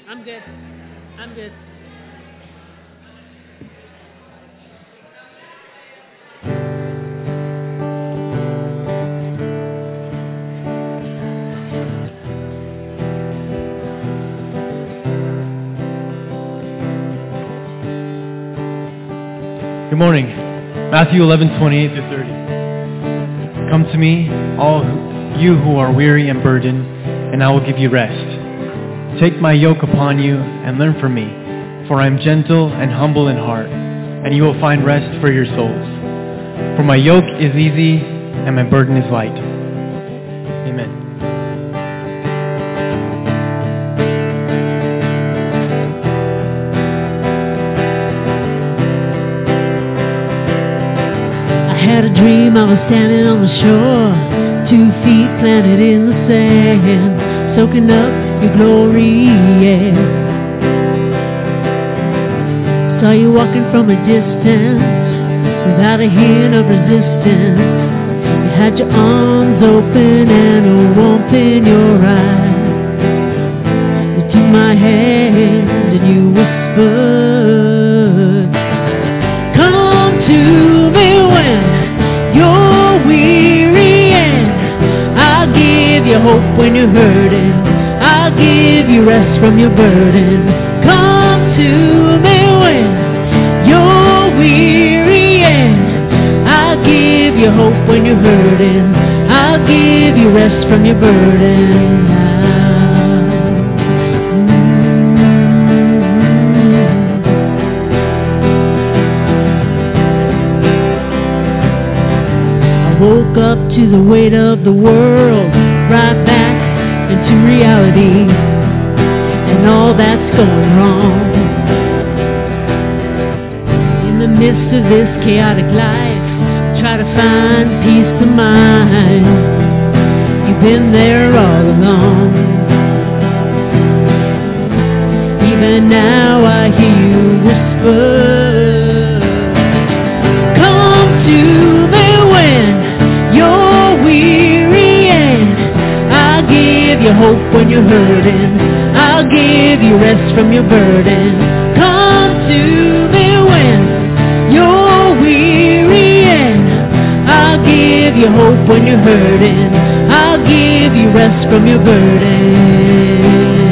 I'm good. I'm good. Good morning. Matthew 11:28-30. Come to me, all you who are weary and burdened, and I will give you rest. Take my yoke upon you and learn from me, for I am gentle and humble in heart, and you will find rest for your souls. For my yoke is easy and my burden is light. Amen. I had a dream I was standing on the shore, 2 feet planted in the sand, soaking up your glory, yeah. Saw you walking from a distance, without a hint of resistance. You had your arms open and a warmth in your eyes. You took my hand and you whispered, come to me when you're weary, and I'll give you hope when you're hurting. I'll give you rest from your burden. Come to me when you're weary, and I'll give you hope when you're hurting. I'll give you rest from your burden I woke up to the weight of the world, right back into reality, and all that's going wrong. In the midst of this chaotic life, try to find peace of mind. You've been there all along. Even now I hear you whisper, come to me when you're weary, and I'll give you hope when you're hurting. I'll give you rest from your burden. Come to me when you're weary, and I'll give you hope when you're hurting. I'll give you rest from your burden.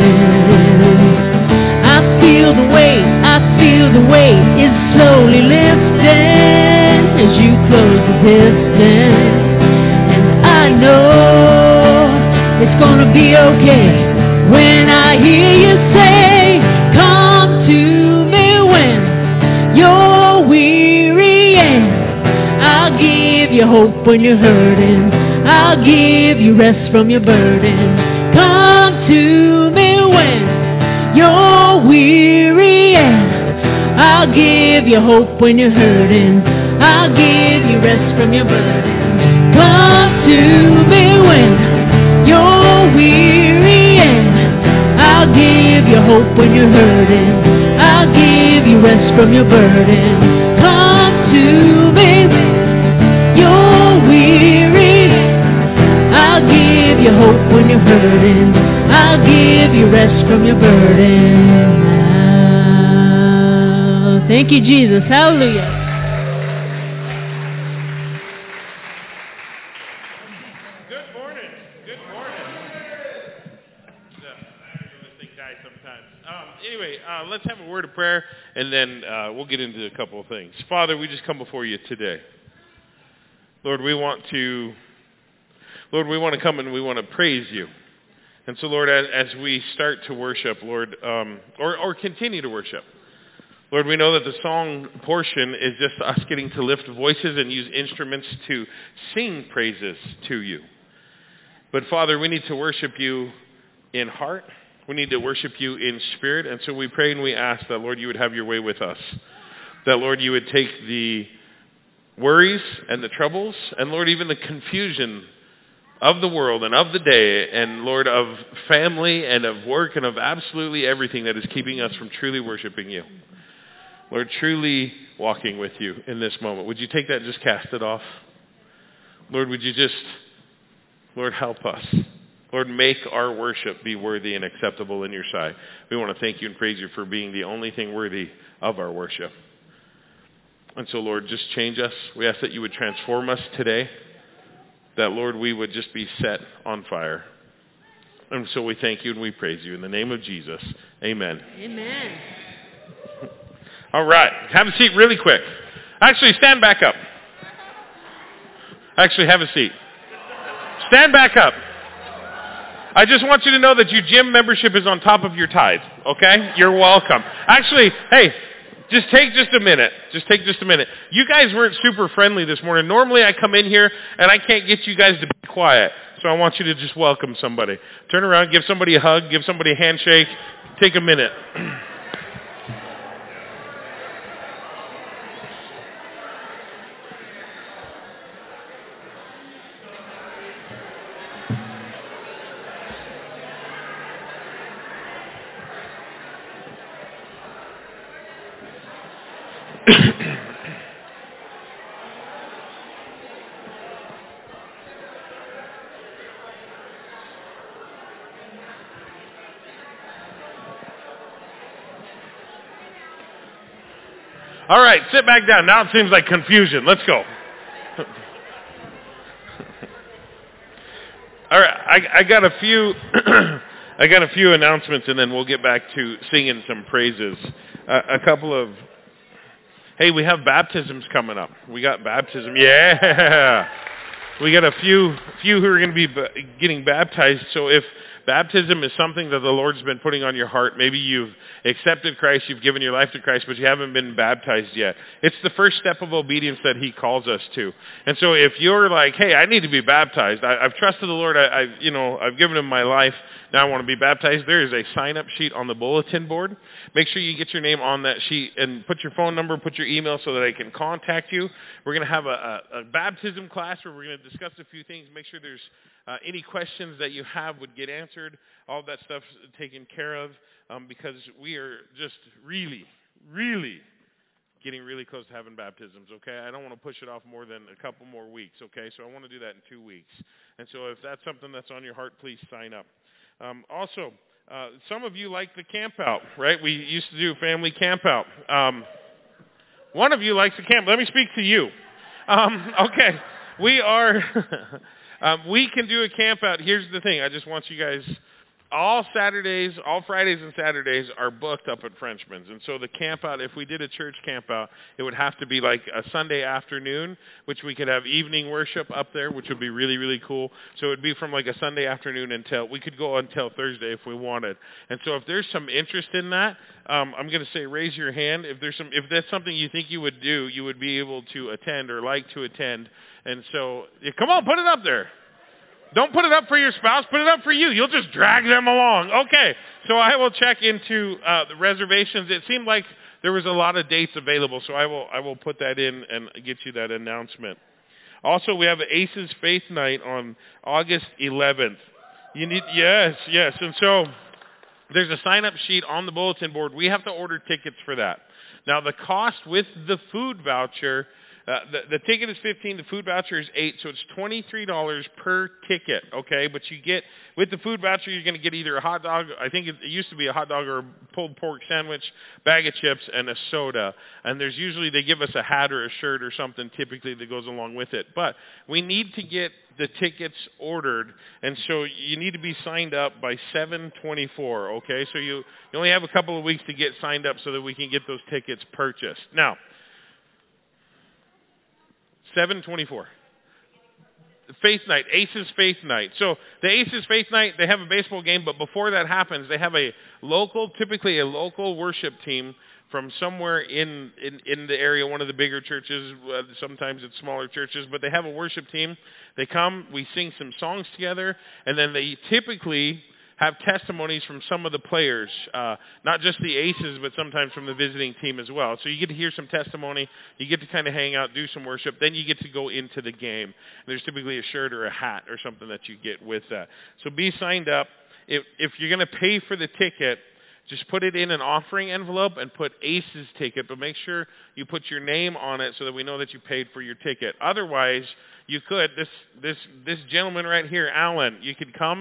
I feel the weight is slowly lifting as you close the distance, and I know it's gonna be okay when I hear you say, come to me when you're weary, and I'll give you hope when you're hurting. I'll give you rest from your burden. Come to me when you're weary, and I'll give you hope when you're hurting. I'll give you rest from your burden. Come to me when you're weary, and I'll give you hope when you're hurting. I'll give you rest from your burden. Come to me when you're weary. I'll give you hope when you're hurting. I'll give you rest from your burden now. Thank you, Jesus. Hallelujah. Let's have a word of prayer, and then we'll get into a couple of things. Father, we just come before you today. Lord, we want to come and we want to praise you. And so, Lord, as we start to worship, Lord, or continue to worship, Lord, we know that the song portion is just us getting to lift voices and use instruments to sing praises to you. But, Father, we need to worship you in heart. We need to worship you in spirit. And so we pray and we ask that, Lord, you would have your way with us. That, Lord, you would take the worries and the troubles and, Lord, even the confusion of the world and of the day and, Lord, of family and of work and of absolutely everything that is keeping us from truly worshiping you. Lord, truly walking with you in this moment. Would you take that and just cast it off? Lord, would you just, Lord, help us. Lord, make our worship be worthy and acceptable in your sight. We want to thank you and praise you for being the only thing worthy of our worship. And so, Lord, just change us. We ask that you would transform us today, that, Lord, we would just be set on fire. And so we thank you and we praise you. In the name of Jesus, amen. Amen. All right. Have a seat really quick. Actually, stand back up. Actually, have a seat. Stand back up. I just want you to know that your gym membership is on top of your tithe, okay? You're welcome. Actually, hey, just take just a minute. Just take just a minute. You guys weren't super friendly this morning. Normally I come in here and I can't get you guys to be quiet. So I want you to just welcome somebody. Turn around, give somebody a hug, give somebody a handshake. Take a minute. All right, sit back down. Now it seems like confusion. Let's go. All right, I got a few I got a few announcements, and then we'll get back to singing some praises. A couple of, hey, we have baptisms coming up. We got baptism. Yeah. We got a few who are going to be getting baptized. So if baptism is something that the Lord's been putting on your heart, maybe you've accepted Christ, you've given your life to Christ, but you haven't been baptized yet. It's the first step of obedience that he calls us to. And so if you're like, hey, I need to be baptized. I've trusted the Lord. I've given him my life. Now I want to be baptized. There is a sign-up sheet on the bulletin board. Make sure you get your name on that sheet and put your phone number, put your email so that I can contact you. We're going to have a baptism class where we're going to discuss a few things. Make sure there's any questions that you have would get answered. All of that stuff's taken care of because we are just really, really getting really close to having baptisms, okay? I don't want to push it off more than a couple more weeks, okay? So I want to do that in 2 weeks. And so if that's something that's on your heart, please sign up. Also, some of you like the camp out, right? We used to do family camp out. One of you likes the camp. Let me speak to you. Okay, we are, we can do a camp out. Here's the thing. I just want you guys, all Fridays and Saturdays are booked up at Frenchman's. And so the camp out, if we did a church camp out, it would have to be like a Sunday afternoon, which we could have evening worship up there, which would be really, really cool. So it would be from like a Sunday afternoon we could go until Thursday if we wanted. And so if there's some interest in that, I'm going to say raise your hand. If that's something you think you would do, you would be able to attend or like to attend. And so, come on, put it up there. Don't put it up for your spouse. Put it up for you. You'll just drag them along. Okay. So I will check into the reservations. It seemed like there was a lot of dates available, so I will put that in and get you that announcement. Also, we have Aces Faith Night on August 11th. Yes. And so there's a sign-up sheet on the bulletin board. We have to order tickets for that. Now, the cost with the food voucher, the ticket is $15, the food voucher is $8, so it's $23 per ticket, okay? But you get, with the food voucher, you're going to get either a hot dog, I think it used to be a hot dog or a pulled pork sandwich, bag of chips, and a soda. And there's usually, they give us a hat or a shirt or something typically that goes along with it. But we need to get the tickets ordered, and so you need to be signed up by 7/24, okay? So you only have a couple of weeks to get signed up so that we can get those tickets purchased. Now, 7/24. Faith Night, Aces Faith Night. So the Aces Faith Night, they have a baseball game, but before that happens, they have typically a local worship team from somewhere in the area, one of the bigger churches. Sometimes it's smaller churches, but they have a worship team. They come, we sing some songs together, and then they typically have testimonies from some of the players, not just the Aces, but sometimes from the visiting team as well. So you get to hear some testimony. You get to kind of hang out, do some worship. Then you get to go into the game. There's typically a shirt or a hat or something that you get with that. So be signed up. If you're going to pay for the ticket, just put it in an offering envelope and put Aces ticket, but make sure you put your name on it so that we know that you paid for your ticket. Otherwise, you could, this gentleman right here, Alan, you could come,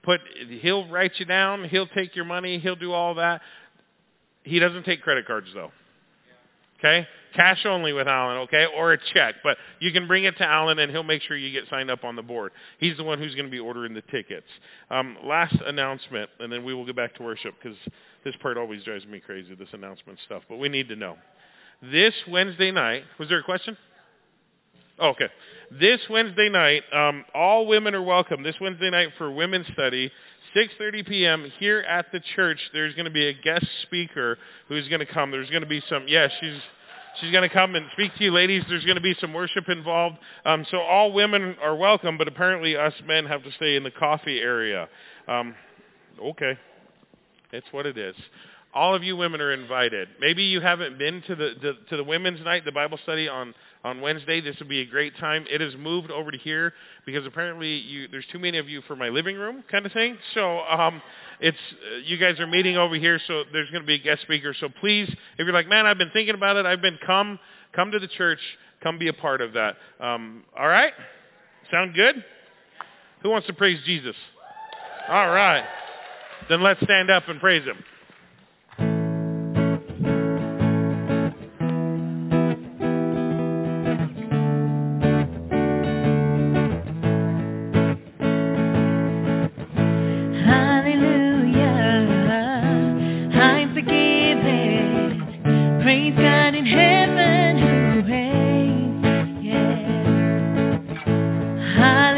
He'll write you down. He'll take your money. He'll do all that. He doesn't take credit cards, though. Okay? Cash only with Alan, okay? Or a check. But you can bring it to Alan, and he'll make sure you get signed up on the board. He's the one who's going to be ordering the tickets. Last announcement, and then we will get back to worship, because this part always drives me crazy, this announcement stuff. But we need to know. This Wednesday night, was there a question? Oh, okay. This Wednesday night, all women are welcome. This Wednesday night for women's study, 6:30 p.m. here at the church. There's going to be a guest speaker who's going to come. There's going to be some, she's going to come and speak to you ladies. There's going to be some worship involved. So all women are welcome, but apparently us men have to stay in the coffee area. Okay. It's what it is. All of you women are invited. Maybe you haven't been to the women's night, the Bible study on Wednesday. This would be a great time. It has moved over to here because apparently there's too many of you for my living room kind of thing. So you guys are meeting over here, so there's going to be a guest speaker. So please, if you're like, man, I've been thinking about it, come to the church, come be a part of that. All right? Sound good? Who wants to praise Jesus? All right. Then let's stand up and praise him.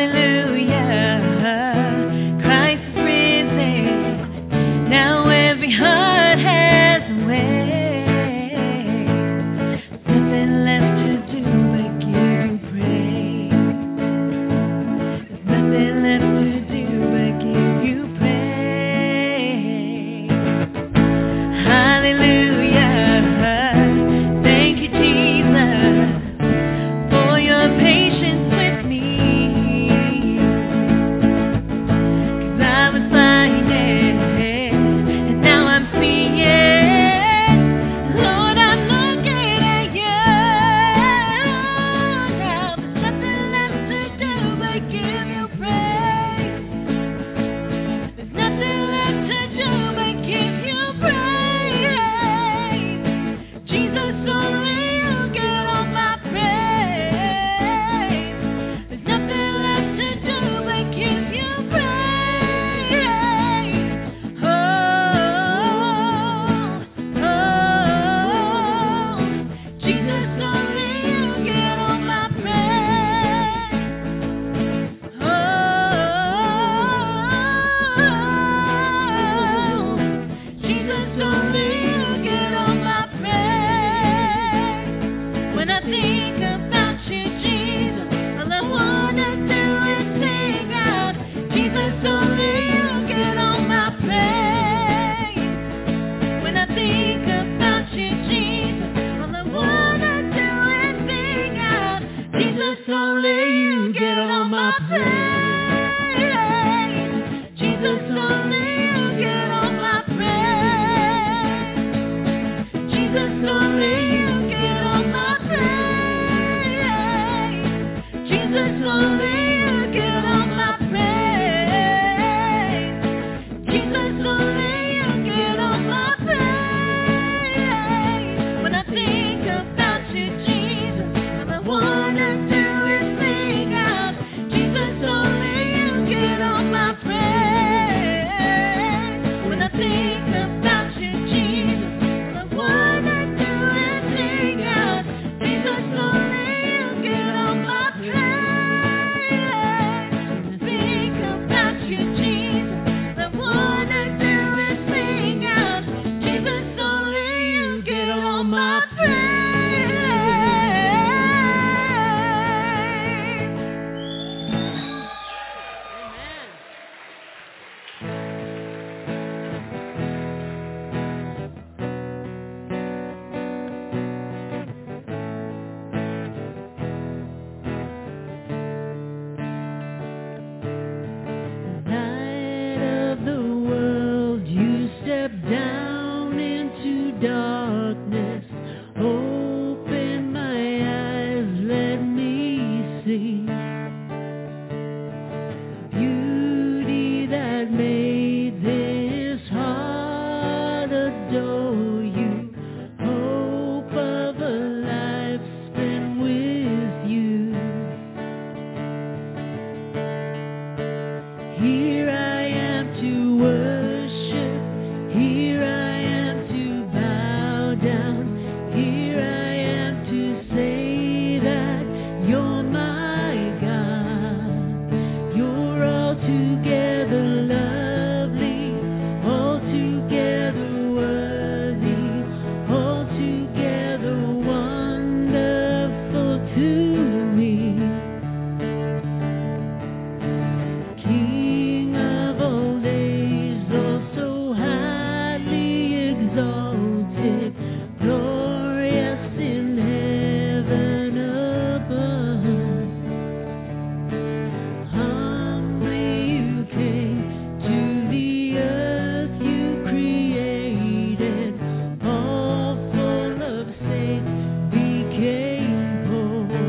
Now every Here I am to worship. Here I am to bow down. Here I am to say that you're my God. You're altogether lovely, altogether worthy, altogether wonderful to me. King of all days, also highly exalted, glorious in heaven above. Humbly you came to the earth you created, all full of sin became poor.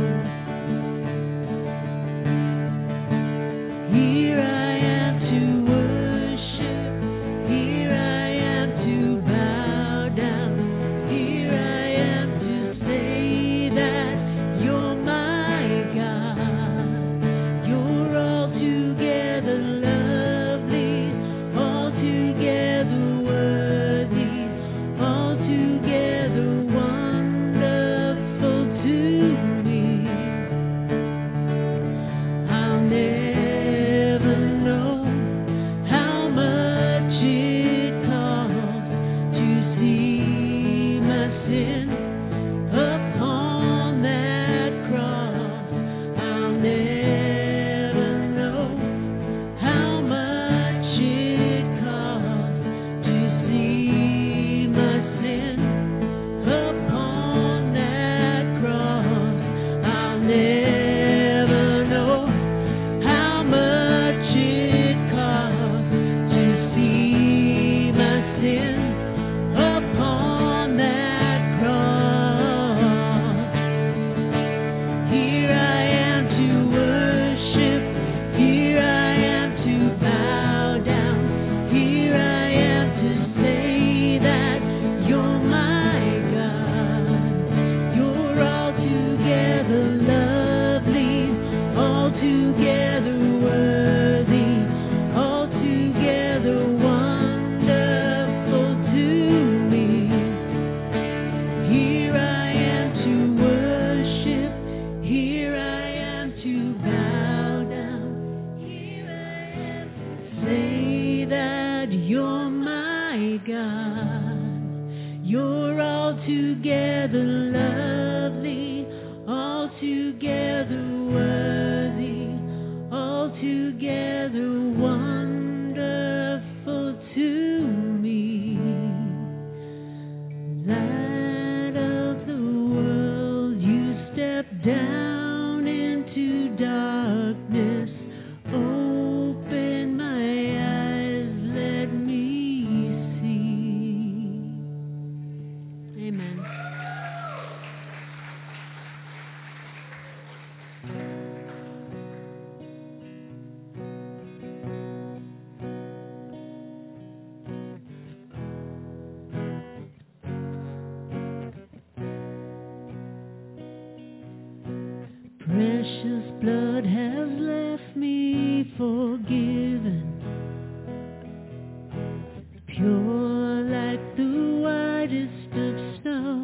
Here I am to worship. Here I am to bow down. Here I am to say that you're my God. You're altogether lovely, altogether worthy, altogether wonderful to me. I'll never know how much it costs to see my sin upon that cross. I'll never know how much it costs to see my sin upon that cross. I'll never know how much it costs to see my sin upon that cross. Here I am to worship. Here I am to bow down. Here I am to say that you're my God. You're altogether lovely, altogether worthy, altogether wonderful to me. Here I am to worship. Here I am to bow down. Here I am to say that you're my God. You're altogether lovely, altogether worthy, altogether wonderful to me. Light of the world, you stepped down into darkness. Open my eyes, let me see. Amen. Precious blood has left me forgiven, pure like the whitest of snow,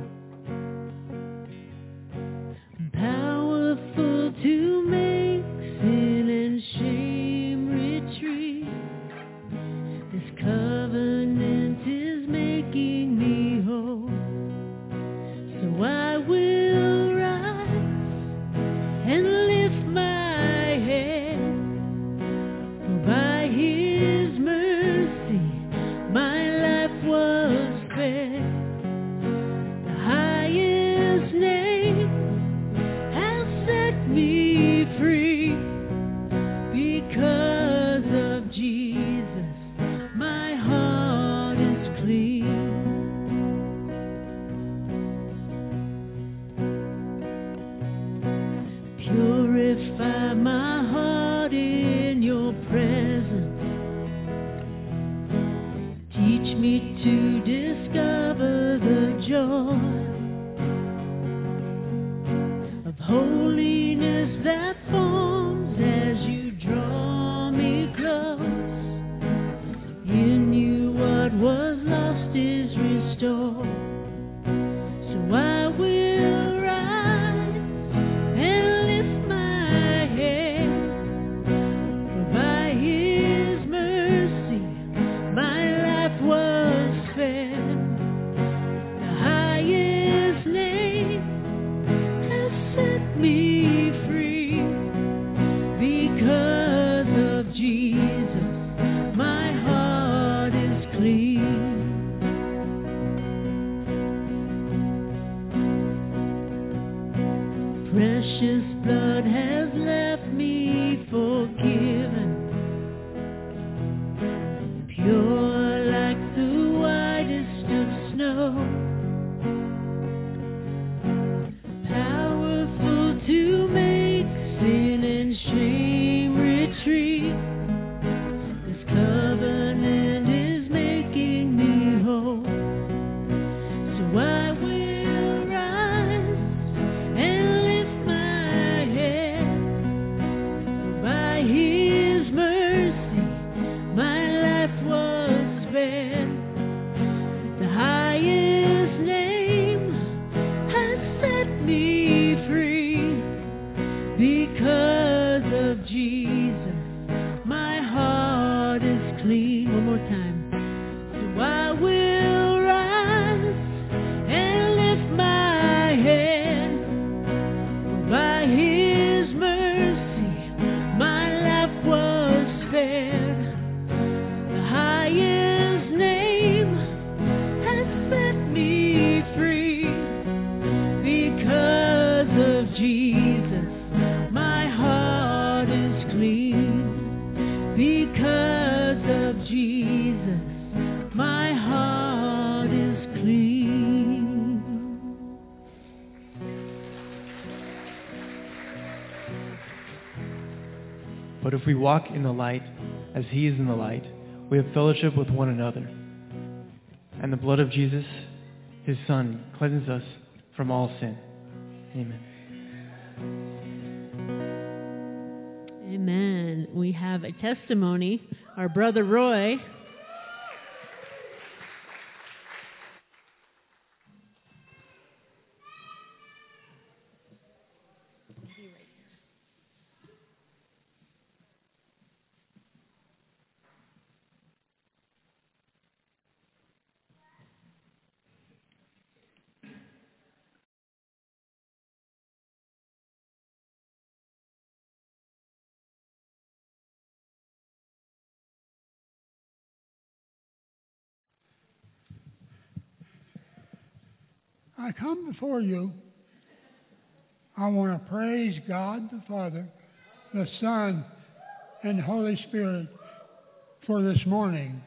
powerful to make sin and shame retreat. This covenant is making me whole, so I will rise and lift my head. For by his mercy my life was spared. The highest name has set me free because of Jesus. was lost is restored. So I will rise and lift my head, for by His mercy my life was spared. The highest name has set me free. Because of Jesus, my heart is clean. Precious blood has left me forgiven, pure like the whitest of snow, powerful to make sin and shame retreat. This covenant is making me whole. So I will rise and lift my head, for by His mercy my life was spared. The highest name has set me free. Because of Jesus, my heart is clean. One more time. So I will rise and lift my head, for by His mercy my life was spared. The highest name has set me free. Because of Jesus, my heart is clean. Because of Jesus, my heart is clean. But if we walk in the light as He is in the light, we have fellowship with one another. And the blood of Jesus, His Son, cleanses us from all sin. Amen. Amen. We have a testimony. Our brother Roy. I come before you. I want to praise God the Father, the Son, and the Holy Spirit for this morning.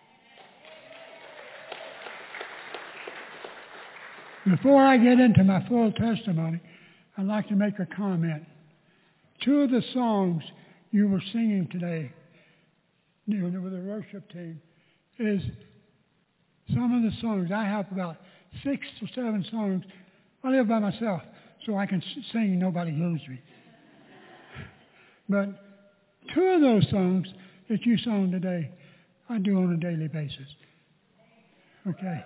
Before I get into my full testimony, I'd like to make a comment. Two of the songs you were singing today with the worship team is some of the songs. I have about 6 or 7 songs. I live by myself, so I can sing and nobody hears me. But 2 of those songs that you sung today, I do on a daily basis. Okay?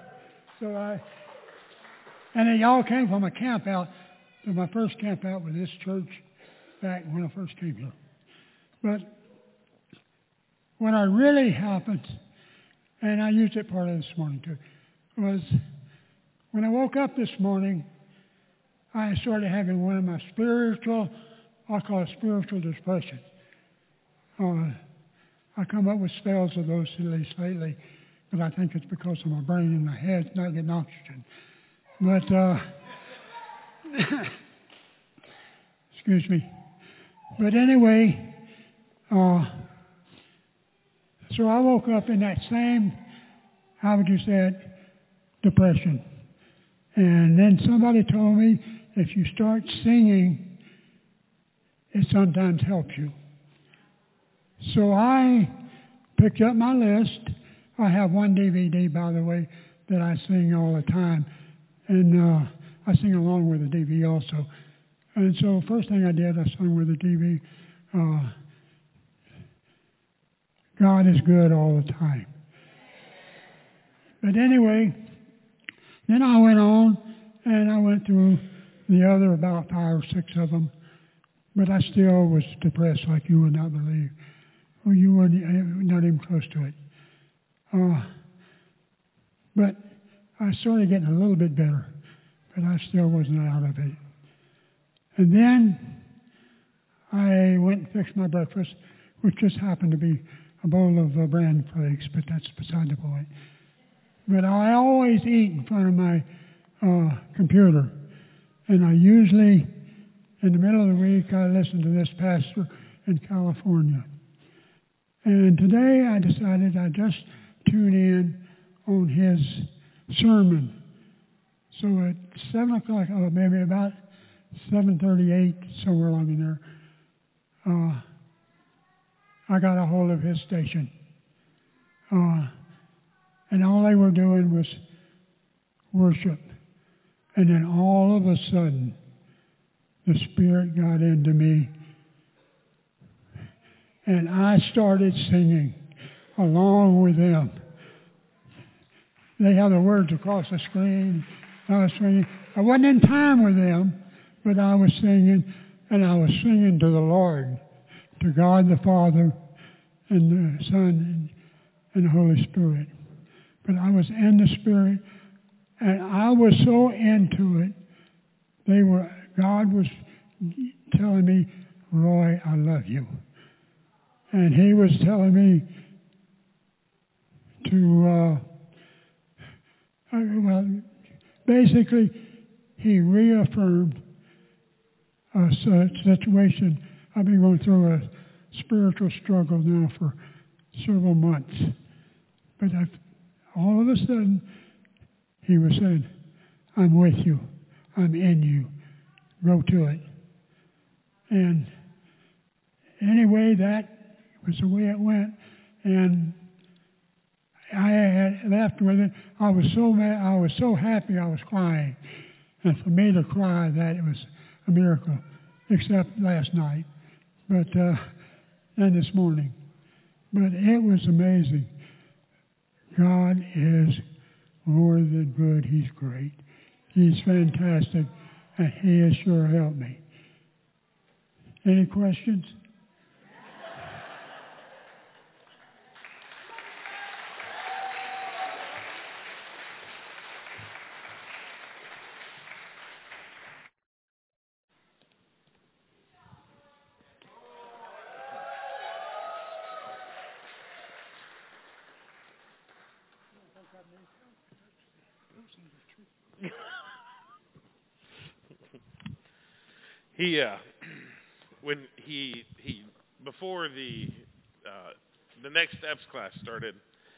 And they all came from a camp out, my first camp out with this church back when I first came here. But what really happened, and I used it part of this morning too, was when I woke up this morning, I started having one of my spiritual, I call it spiritual depression. I come up with spells of those at least lately, but I think it's because of my brain and my head's not getting oxygen. But, excuse me. But anyway, so I woke up in that same, how would you say it, depression. And then somebody told me if you start singing, it sometimes helps you. So I picked up my list. I have one DVD, by the way, that I sing all the time. And I sing along with the DVD also. And so first thing I did, I sung with the DVD, God is good all the time. But anyway, then I went on, and I went through the other about 5 or 6 of them. But I still was depressed like you would not believe. Well, you wouldn't, not even close to it. But I started getting a little bit better, but I still wasn't out of it. And then I went and fixed my breakfast, which just happened to be a bowl of bran flakes, but that's beside the point. But I always eat in front of my computer, and I usually, in the middle of the week, I listen to this pastor in California. And today I decided I'd just tune in on his sermon. So at 7 o'clock, or maybe about 7:38, somewhere along in there, I got a hold of his station. And all they were doing was worship. And then all of a sudden, the Spirit got into me. And I started singing along with them. They have the words across the screen. I was singing. I wasn't in time with them, but I was singing, and I was singing to the Lord, to God the Father, and the Son, and the Holy Spirit. But I was in the Spirit, and I was so into it. God was telling me, Roy, I love you. And he was telling me to, basically, he reaffirmed a situation. I've been going through a spiritual struggle now for several months. But all of a sudden, he was saying, I'm with you. I'm in you. Go to it. And anyway, that was the way it went. And I had left with it. I was so mad. I was so happy I was crying. And for me to cry, that it was a miracle, except last night. But and this morning. But it was amazing. God is more than good. He's great. He's fantastic. And he has sure helped me. Any questions? When he before the next steps class started,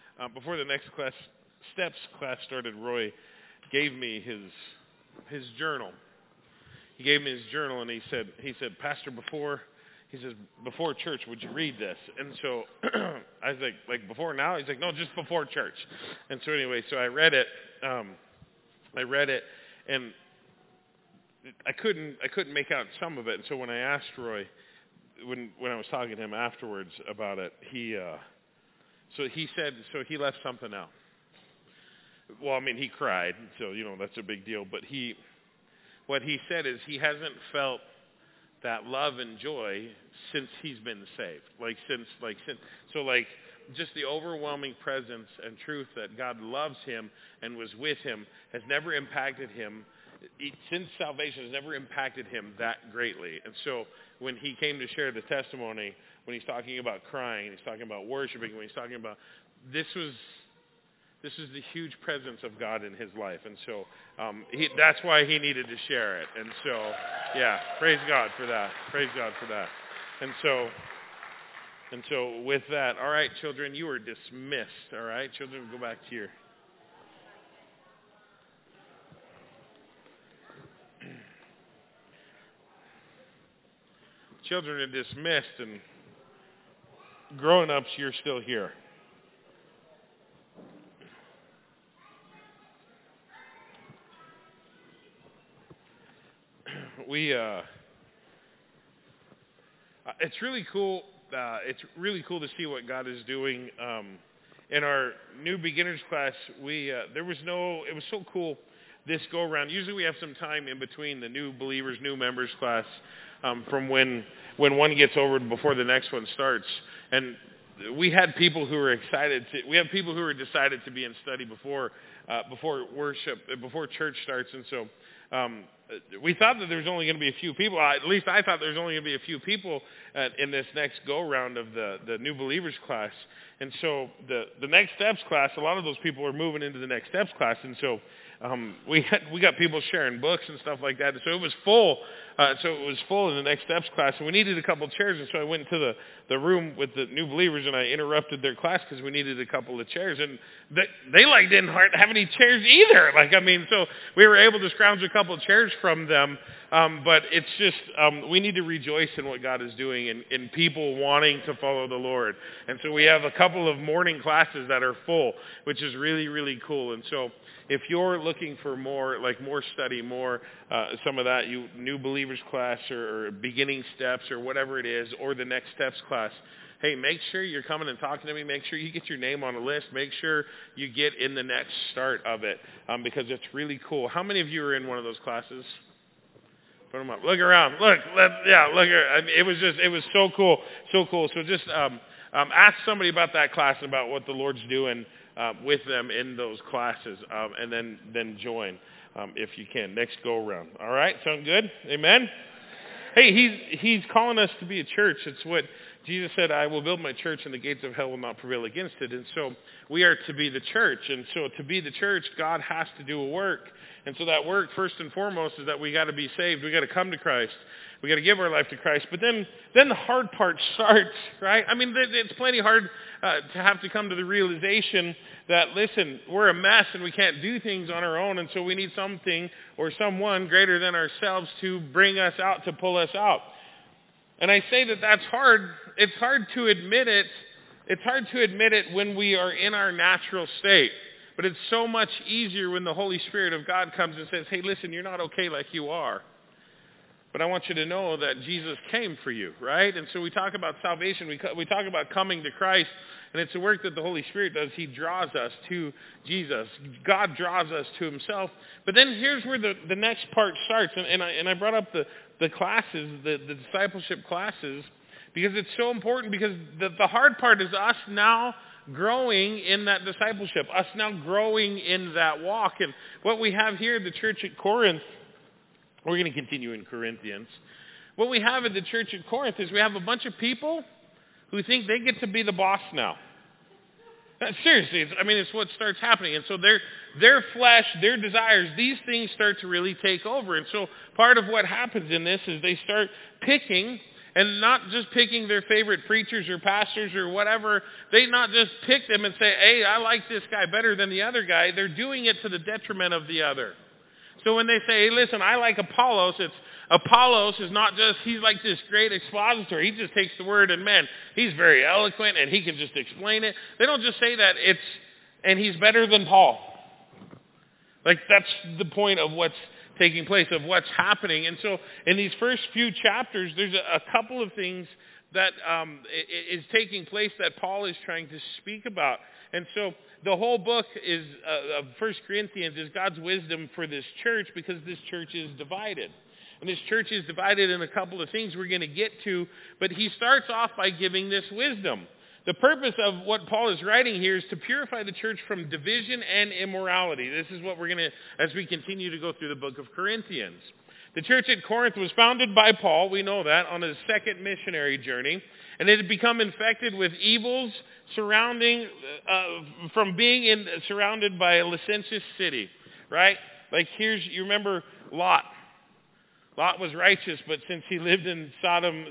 Roy gave me his journal. He gave me his journal, and he said, Pastor, before church, would you read this? And so I was like before now? He's like, no, just before church. And so anyway, so I read it, and I couldn't make out some of it. And so when I asked Roy, when I was talking to him afterwards about it, he said he left something out. Well, I mean, he cried, so that's a big deal. But what he said is he hasn't felt that love and joy since he's been saved. Just the overwhelming presence and truth that God loves him and was with him has never impacted him. Since salvation has never impacted him that greatly. And so when he came to share the testimony, when he's talking about crying, he's talking about worshiping, when he's talking about this was the huge presence of God in his life. And so that's why he needed to share it. And so, yeah, praise God for that. Praise God for that. And so with that, all right, children, you are dismissed. All right, children, go back to your... Children are dismissed, and grown-ups, you're still here. It's really cool. It's really cool to see what God is doing in our new beginners class, it was so cool this go around. Usually we have some time in between the new believers, new members class, from when one gets over before the next one starts. And we had people who were decided to be in study before worship, before church starts. And so we thought that there was only going to be a few people. At least I thought there was only going to be a few people in this next go-round of the new believers class. And so the next steps class, a lot of those people are moving into the next steps class. And so we got people sharing books and stuff like that. So it was full. In the next steps class, and we needed a couple of chairs. And so I went into the room with the new believers, and I interrupted their class because we needed a couple of chairs. And they didn't have any chairs either. So we were able to scrounge a couple of chairs from them. But it's just we need to rejoice in what God is doing in people wanting to follow the Lord. And so we have a couple of morning classes that are full, which is really, really cool. And so if you're looking for more study, more some of that, new believers class or beginning steps or whatever it is, or the next steps class, hey, make sure you're coming and talking to me. Make sure you get your name on a list. Make sure you get in the next start of it because it's really cool. How many of you are in one of those classes? Put them up. Look around. Look. I mean, it was so cool, so cool. So just ask somebody about that class and about what the Lord's doing with them in those classes, and then join if you can. Next go around. All right, sound good? Amen. Hey, he's calling us to be a church. It's what Jesus said, I will build my church and the gates of hell will not prevail against it. And so we are to be the church. And so to be the church, God has to do a work. And so that work, first and foremost, is that we got to be saved. We got to come to Christ. We got to give our life to Christ. But then the hard part starts, right? I mean, it's plenty hard to have to come to the realization that, listen, we're a mess and we can't do things on our own. And so we need something or someone greater than ourselves to bring us out, to pull us out. And I say that that's hard. It's hard to admit it. It's hard to admit it when we are in our natural state. But it's so much easier when the Holy Spirit of God comes and says, hey, listen, you're not okay like you are. But I want you to know that Jesus came for you, right? And so we talk about salvation. We talk about coming to Christ. And it's the work that the Holy Spirit does. He draws us to Jesus. God draws us to himself. But then here's where the next part starts. And I brought up the classes, the discipleship classes, because it's so important, because the hard part is us now growing in that discipleship, us now growing in that walk. And what we have here at the church at Corinth, we're going to continue in Corinthians. What we have at the church at Corinth is we have a bunch of people who think they get to be the boss now. Seriously, it's what starts happening. And so their flesh, their desires, these things start to really take over. And so part of what happens in this is they start picking, and not just picking their favorite preachers or pastors or whatever. They not just pick them and say, hey, I like this guy better than the other guy. They're doing it to the detriment of the other. So when they say, hey, listen, I like Apollos, Apollos is not just, he's like this great expositor. He just takes the word and, man, he's very eloquent and he can just explain it. They don't just say that and he's better than Paul. Like, that's the point of what's taking place, of what's happening. And so in these first few chapters, there's a couple of things that is taking place that Paul is trying to speak about. And so the whole book of 1 Corinthians is God's wisdom for this church, because this church is divided. And this church is divided in a couple of things we're going to get to, but he starts off by giving this wisdom. The purpose of what Paul is writing here is to purify the church from division and immorality. This is what we're going to, as we continue to go through the book of Corinthians. The church at Corinth was founded by Paul, we know that, on his second missionary journey. And it had become infected with evils surrounding, from being surrounded by a licentious city, right? Like you remember Lot. Lot was righteous, but since he lived in Sodom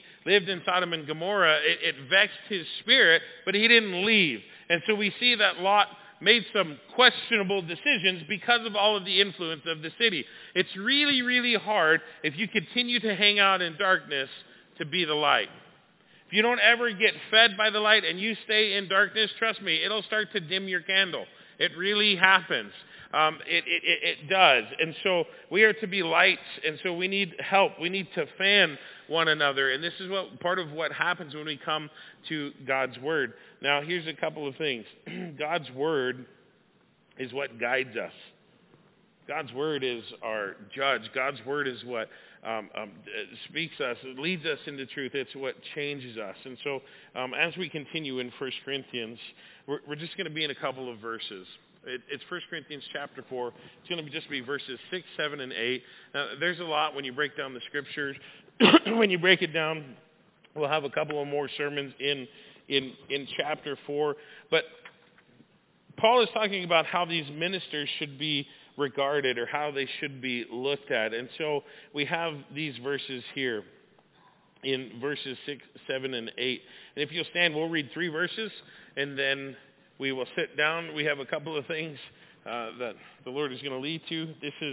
and Gomorrah, it vexed his spirit, but he didn't leave. And so we see that Lot made some questionable decisions because of all of the influence of the city. It's really, really hard, if you continue to hang out in darkness, to be the light. If you don't ever get fed by the light and you stay in darkness, trust me, it'll start to dim your candle. It really happens. It does. And so we are to be lights, and so we need help. We need to fan one another. And this is part of what happens when we come to God's Word. Now, here's a couple of things. God's Word is what guides us. God's Word is our judge. God's Word is what speaks us. It leads us into truth. It's what changes us. And so as we continue in 1 Corinthians, we're just going to be in a couple of verses. It's 1 Corinthians chapter 4. It's going to just be verses 6, 7, and 8. There's a lot when you break down the Scriptures. When you break it down, we'll have a couple of more sermons in chapter 4. But Paul is talking about how these ministers should be regarded or how they should be looked at. And so we have these verses here in verses 6, 7, and 8. And if you'll stand, we'll read 3 verses, and then we will sit down. We have a couple of things that the Lord is going to lead to.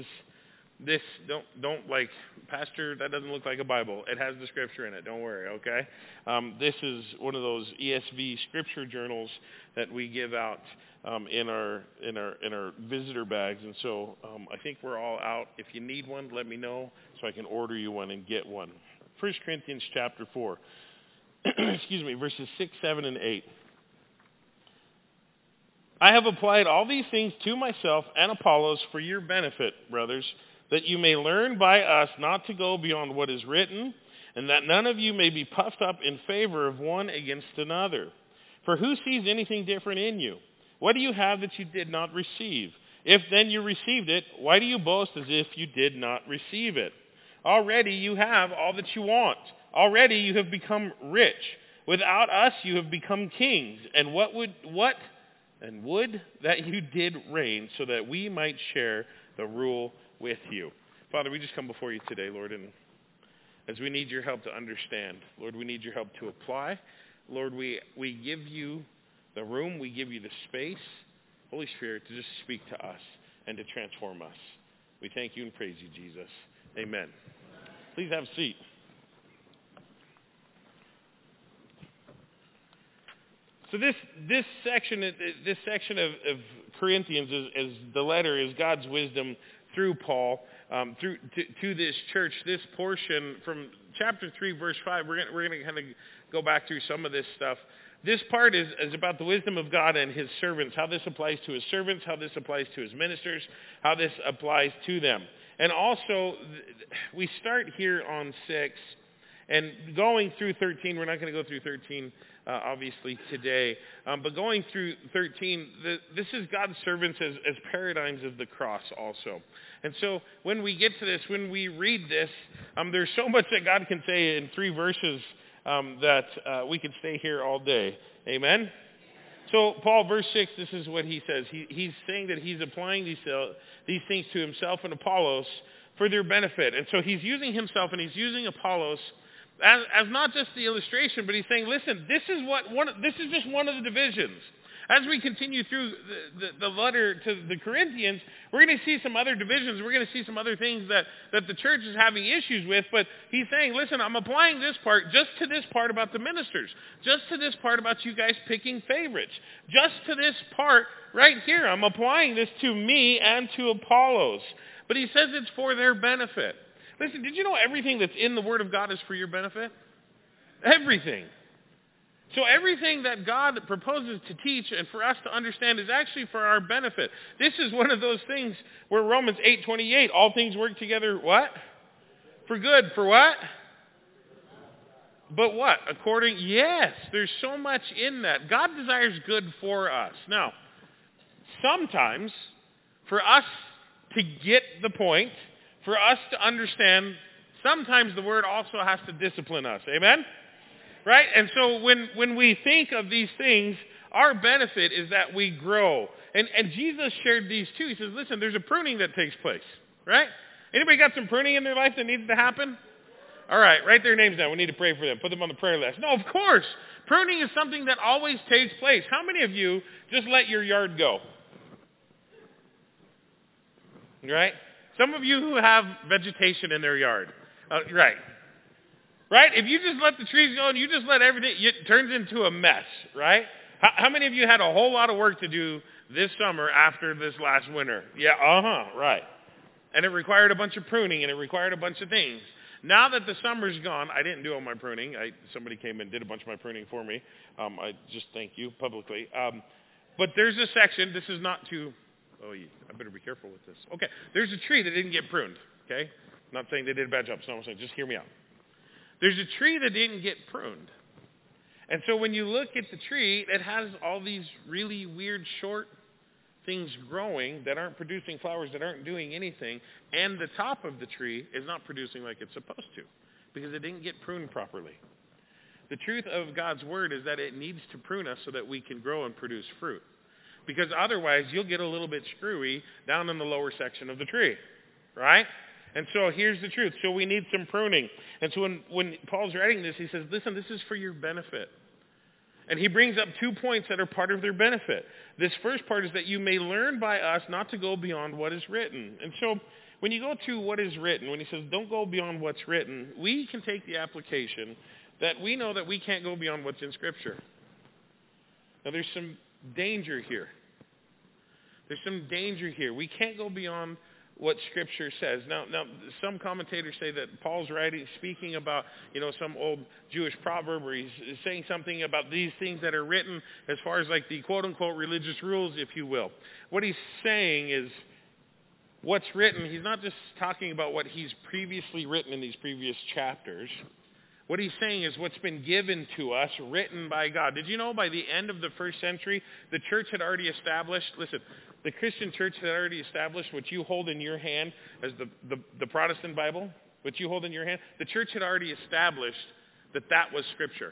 Don't like, Pastor, that doesn't look like a Bible. It has the Scripture in it. Don't worry, okay? This is one of those ESV Scripture journals that we give out in our visitor bags, and so I think we're all out. If you need one, let me know so I can order you one and get one. 1 Corinthians chapter 4, verses 6, 7, and 8. I have applied all these things to myself and Apollos for your benefit, brothers, that you may learn by us not to go beyond what is written, and that none of you may be puffed up in favor of one against another. For who sees anything different in you? What do you have that you did not receive? If then you received it, why do you boast as if you did not receive it? Already you have all that you want. Already you have become rich. Without us you have become kings. And would that you did reign, so that we might share the rule with you. Father, we just come before you today, Lord, and as we need your help to understand, Lord, we need your help to apply. Lord, we give you the room, we give you the space, Holy Spirit, to just speak to us and to transform us. We thank you and praise you, Jesus. Amen. Please have a seat. So this section of Corinthians is the letter is God's wisdom through Paul to this church. This portion from chapter 3, verse 5, we're going to kind of go back through some of this stuff. This part is about the wisdom of God and his servants, how this applies to his servants, how this applies to his ministers, how this applies to them. And also, we start here on 6, and going through 13, we're not going to go through 13, obviously, today. But going through 13, this is God's servants as paradigms of the cross also. And so when we get to this, when we read this, there's so much that God can say in 3 verses that we could stay here all day. Amen? So Paul, verse 6, this is what he says. He's saying that he's applying these things to himself and Apollos for their benefit. And so he's using himself and he's using Apollos as not just the illustration, but he's saying, listen, this is just one of the divisions. As we continue through the letter to the Corinthians, we're going to see some other divisions. We're going to see some other things that the church is having issues with. But he's saying, listen, I'm applying this part just to this part about the ministers. Just to this part about you guys picking favorites. Just to this part right here. I'm applying this to me and to Apollos. But he says it's for their benefit. Listen, did you know everything that's in the Word of God is for your benefit? Everything. So everything that God proposes to teach and for us to understand is actually for our benefit. This is one of those things where Romans 8:28, all things work together, what? For good. For what? But what? Yes, there's so much in that. God desires good for us. Now, sometimes for us to get the point, for us to understand, sometimes the Word also has to discipline us. Amen? Right? And so when we think of these things, our benefit is that we grow. And Jesus shared these too. He says, listen, there's a pruning that takes place. Right? Anybody got some pruning in their life that needs to happen? All right, write their names down. We need to pray for them. Put them on the prayer list. No, of course. Pruning is something that always takes place. How many of you just let your yard go? Right? Some of you who have vegetation in their yard. Right? If you just let the trees go and you just let everything, it turns into a mess, right? How many of you had a whole lot of work to do this summer after this last winter. Yeah, right. And it required a bunch of pruning, and it required a bunch of things. Now that the summer's gone, I didn't do all my pruning. Somebody came and did a bunch of my pruning for me. I just thank you publicly. But there's a section. This is not to... I better be careful with this. Okay, there's a tree that didn't get pruned, okay? I'm not saying they did a bad job. So I'm saying, just hear me out. There's a tree that didn't get pruned. And so when you look at the tree, it has all these really weird short things growing that aren't producing flowers, that aren't doing anything, and the top of the tree is not producing like it's supposed to because it didn't get pruned properly. The truth of God's word is that it needs to prune us so that we can grow and produce fruit. Because otherwise, you'll get a little bit screwy down in the lower section of the tree, right? And so here's the truth. So we need some pruning. And so when Paul's writing this, he says, listen, this is for your benefit. And he brings up 2 points that are part of their benefit. This first part is that you may learn by us not to go beyond what is written. And so when you go to what is written, when he says don't go beyond what's written, we can take the application that we know that we can't go beyond what's in Scripture. Now there's some danger here. There's some danger here. We can't go beyond what Scripture says. Now, some commentators say that Paul's speaking about, some old Jewish proverb where he's saying something about these things that are written as far as like the quote-unquote religious rules, if you will. What he's saying is what's written. He's not just talking about what he's previously written in these previous chapters. What he's saying is what's been given to us, written by God. Did you know by the end of the first century, the church had already established, the Christian church had already established what you hold in your hand as the Protestant Bible, what you hold in your hand, the church had already established that was Scripture.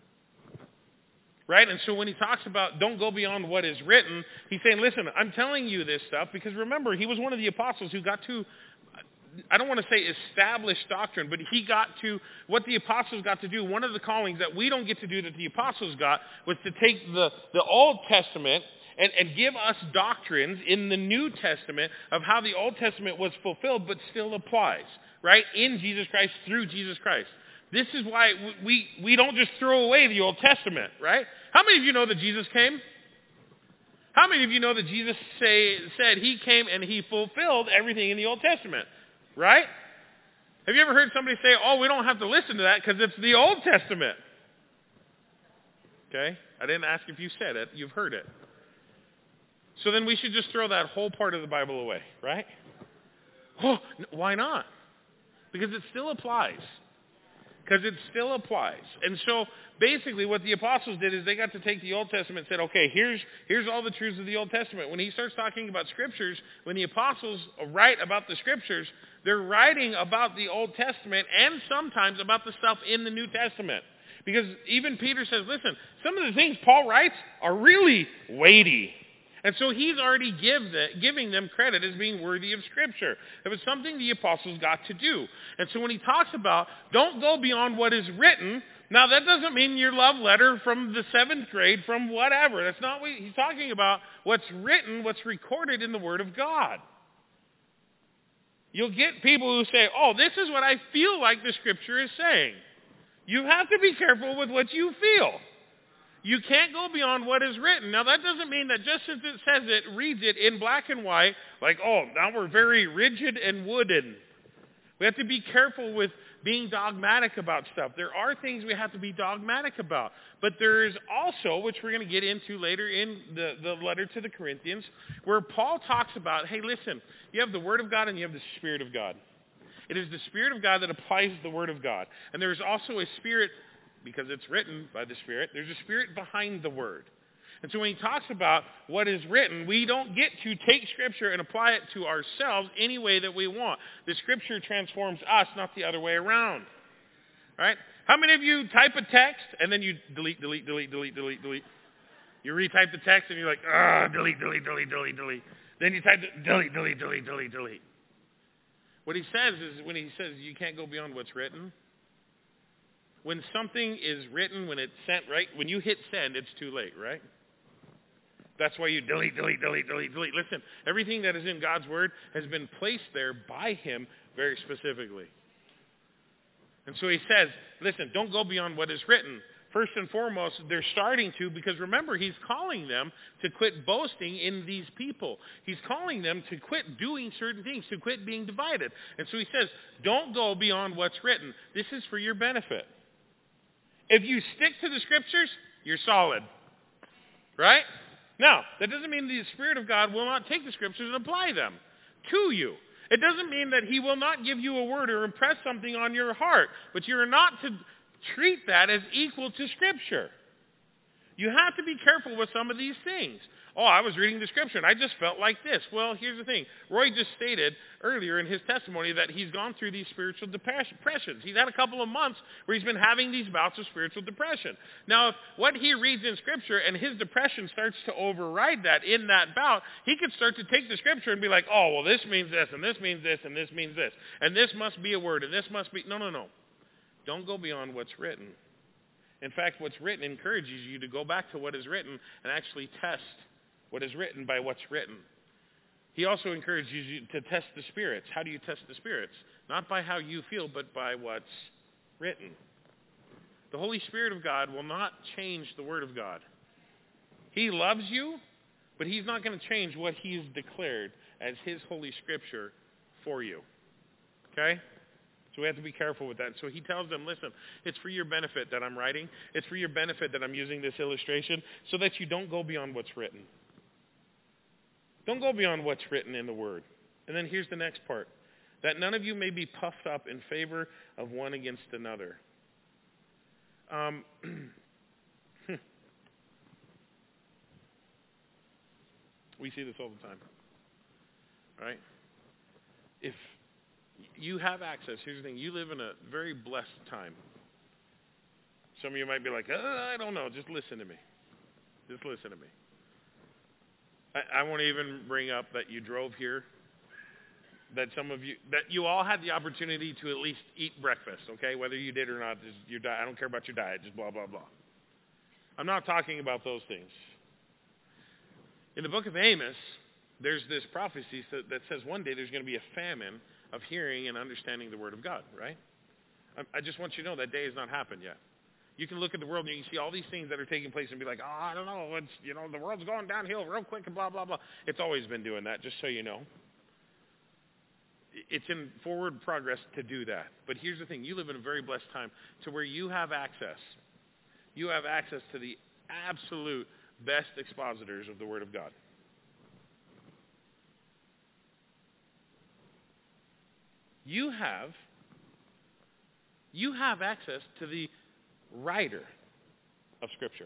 Right? And so when he talks about don't go beyond what is written, he's saying, listen, I'm telling you this stuff because remember, he was one of the apostles who got to, I don't want to say established doctrine, but he got to, what the apostles got to do, one of the callings that we don't get to do that the apostles got was to take the Old Testament and give us doctrines in the New Testament of how the Old Testament was fulfilled but still applies, right? In Jesus Christ, through Jesus Christ. This is why we don't just throw away the Old Testament, right? How many of you know that Jesus came? How many of you know that Jesus said he came and he fulfilled everything in the Old Testament? Right? Have you ever heard somebody say, we don't have to listen to that because it's the Old Testament? Okay? I didn't ask if you said it. You've heard it. So then we should just throw that whole part of the Bible away, right? Why not? Because it still applies. Because it still applies. And so basically what the apostles did is they got to take the Old Testament and said, okay, here's all the truths of the Old Testament. When he starts talking about Scriptures, when the apostles write about the Scriptures, they're writing about the Old Testament and sometimes about the stuff in the New Testament. Because even Peter says, listen, some of the things Paul writes are really weighty. And so he's already giving them credit as being worthy of Scripture. It was something the apostles got to do. And so when he talks about don't go beyond what is written, now that doesn't mean your love letter from the 7th grade, from whatever. That's not what he's talking about. What's written, what's recorded in the Word of God. You'll get people who say, this is what I feel like the Scripture is saying. You have to be careful with what you feel. You can't go beyond what is written. Now, that doesn't mean that just since it says it, reads it in black and white, like, now we're very rigid and wooden. We have to be careful with being dogmatic about stuff. There are things we have to be dogmatic about. But there is also, which we're going to get into later in the letter to the Corinthians, where Paul talks about, hey, listen, you have the Word of God and you have the Spirit of God. It is the Spirit of God that applies the Word of God. And there's also a Spirit, because it's written by the Spirit, there's a Spirit behind the Word. And so when he talks about what is written, we don't get to take Scripture and apply it to ourselves any way that we want. The Scripture transforms us, not the other way around. Right? How many of you type a text and then you delete? You retype the text and you're like, delete. Then you type delete. What he says is, when he says you can't go beyond what's written, when something is written, when it's sent, right? When you hit send, it's too late, right? That's why you delete. Listen, everything that is in God's Word has been placed there by Him very specifically. And so he says, listen, don't go beyond what is written. First and foremost, they're starting to, because remember, he's calling them to quit boasting in these people. He's calling them to quit doing certain things, to quit being divided. And so he says, don't go beyond what's written. This is for your benefit. If you stick to the scriptures, you're solid. Right? Now, that doesn't mean the Spirit of God will not take the scriptures and apply them to you. It doesn't mean that he will not give you a word or impress something on your heart, but you're not to treat that as equal to Scripture. You have to be careful with some of these things. Oh, I was reading the Scripture and I just felt like this. Well, here's the thing. Roy just stated earlier in his testimony that he's gone through these spiritual depressions. He's had a couple of months where he's been having these bouts of spiritual depression. Now, if what he reads in Scripture and his depression starts to override that in that bout, he could start to take the Scripture and be like, oh, well, this means this, and this means this, and this means this, and this must be a word, and this must be... No. Don't go beyond what's written. In fact, what's written encourages you to go back to what is written and actually test what is written by what's written. He also encourages you to test the spirits. How do you test the spirits? Not by how you feel, but by what's written. The Holy Spirit of God will not change the Word of God. He loves you, but he's not going to change what he's declared as his Holy Scripture for you. Okay? So we have to be careful with that. So he tells them, listen, it's for your benefit that I'm writing. It's for your benefit that I'm using this illustration so that you don't go beyond what's written. Don't go beyond what's written in the Word. And then here's the next part. That none of you may be puffed up in favor of one against another. We see this all the time. Right? If you have access, here's the thing, you live in a very blessed time. Some of you might be like, I don't know, just listen to me. Just listen to me. I won't even bring up that you drove here, that some of you, that you all had the opportunity to at least eat breakfast, okay? Whether you did or not, just your diet. I don't care about your diet, just blah, blah, blah. I'm not talking about those things. In the book of Amos, there's this prophecy that says one day there's going to be a famine of hearing and understanding the Word of God, right? I just want you to know that day has not happened yet. You can look at the world and you can see all these things that are taking place and be like, oh, I don't know, the world's going downhill real quick and blah, blah, blah. It's always been doing that, just so you know. It's in forward progress to do that. But here's the thing. You live in a very blessed time to where you have access. You have access to the absolute best expositors of the Word of God. You have access to the writer of Scripture.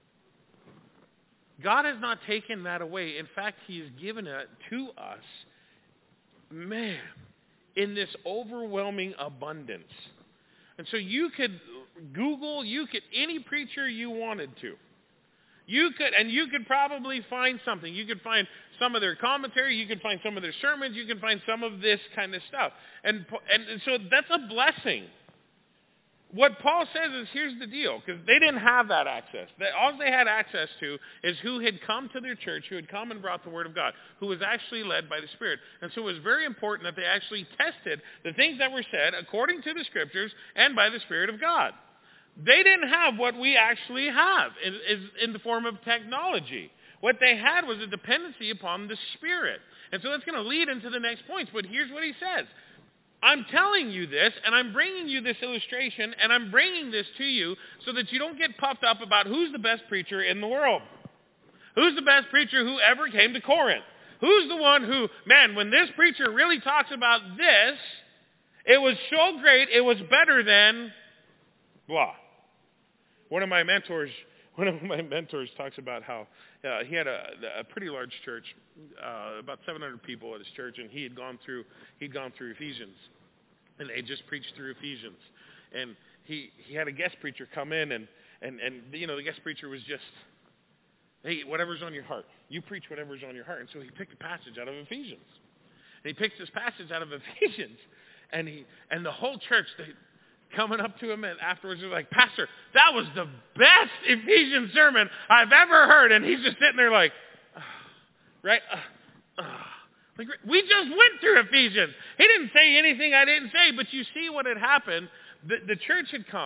God has not taken that away. In fact, he has given it to us, man, in this overwhelming abundance. And so you could Google, any preacher you wanted to. You could probably find something. You could find some of their commentary. You could find some of their sermons. You could find some of this kind of stuff. And so that's a blessing. What Paul says is, here's the deal, because they didn't have that access. All they had access to is who had come to their church, who had come and brought the Word of God, who was actually led by the Spirit. And so it was very important that they actually tested the things that were said according to the Scriptures and by the Spirit of God. They didn't have what we actually have in the form of technology. What they had was a dependency upon the Spirit. And so that's going to lead into the next points. But here's what he says. I'm telling you this, and I'm bringing you this illustration, and I'm bringing this to you so that you don't get puffed up about who's the best preacher in the world. Who's the best preacher who ever came to Corinth? Who's the one who, man, when this preacher really talks about this, it was so great, it was better than blah. One of my mentors talks about how he had a pretty large church, about 700 people at his church, and he'd gone through Ephesians, and they just preached through Ephesians, and he had a guest preacher come in, and the guest preacher was just, hey, whatever's on your heart, you preach whatever's on your heart, and so he picked a passage out of Ephesians, and he picks this passage out of Ephesians, and the whole church, coming up to him and afterwards they're like, Pastor, that was the best Ephesians sermon I've ever heard. And he's just sitting there like, right? Like, we just went through Ephesians. He didn't say anything I didn't say, but you see what had happened. The church had come,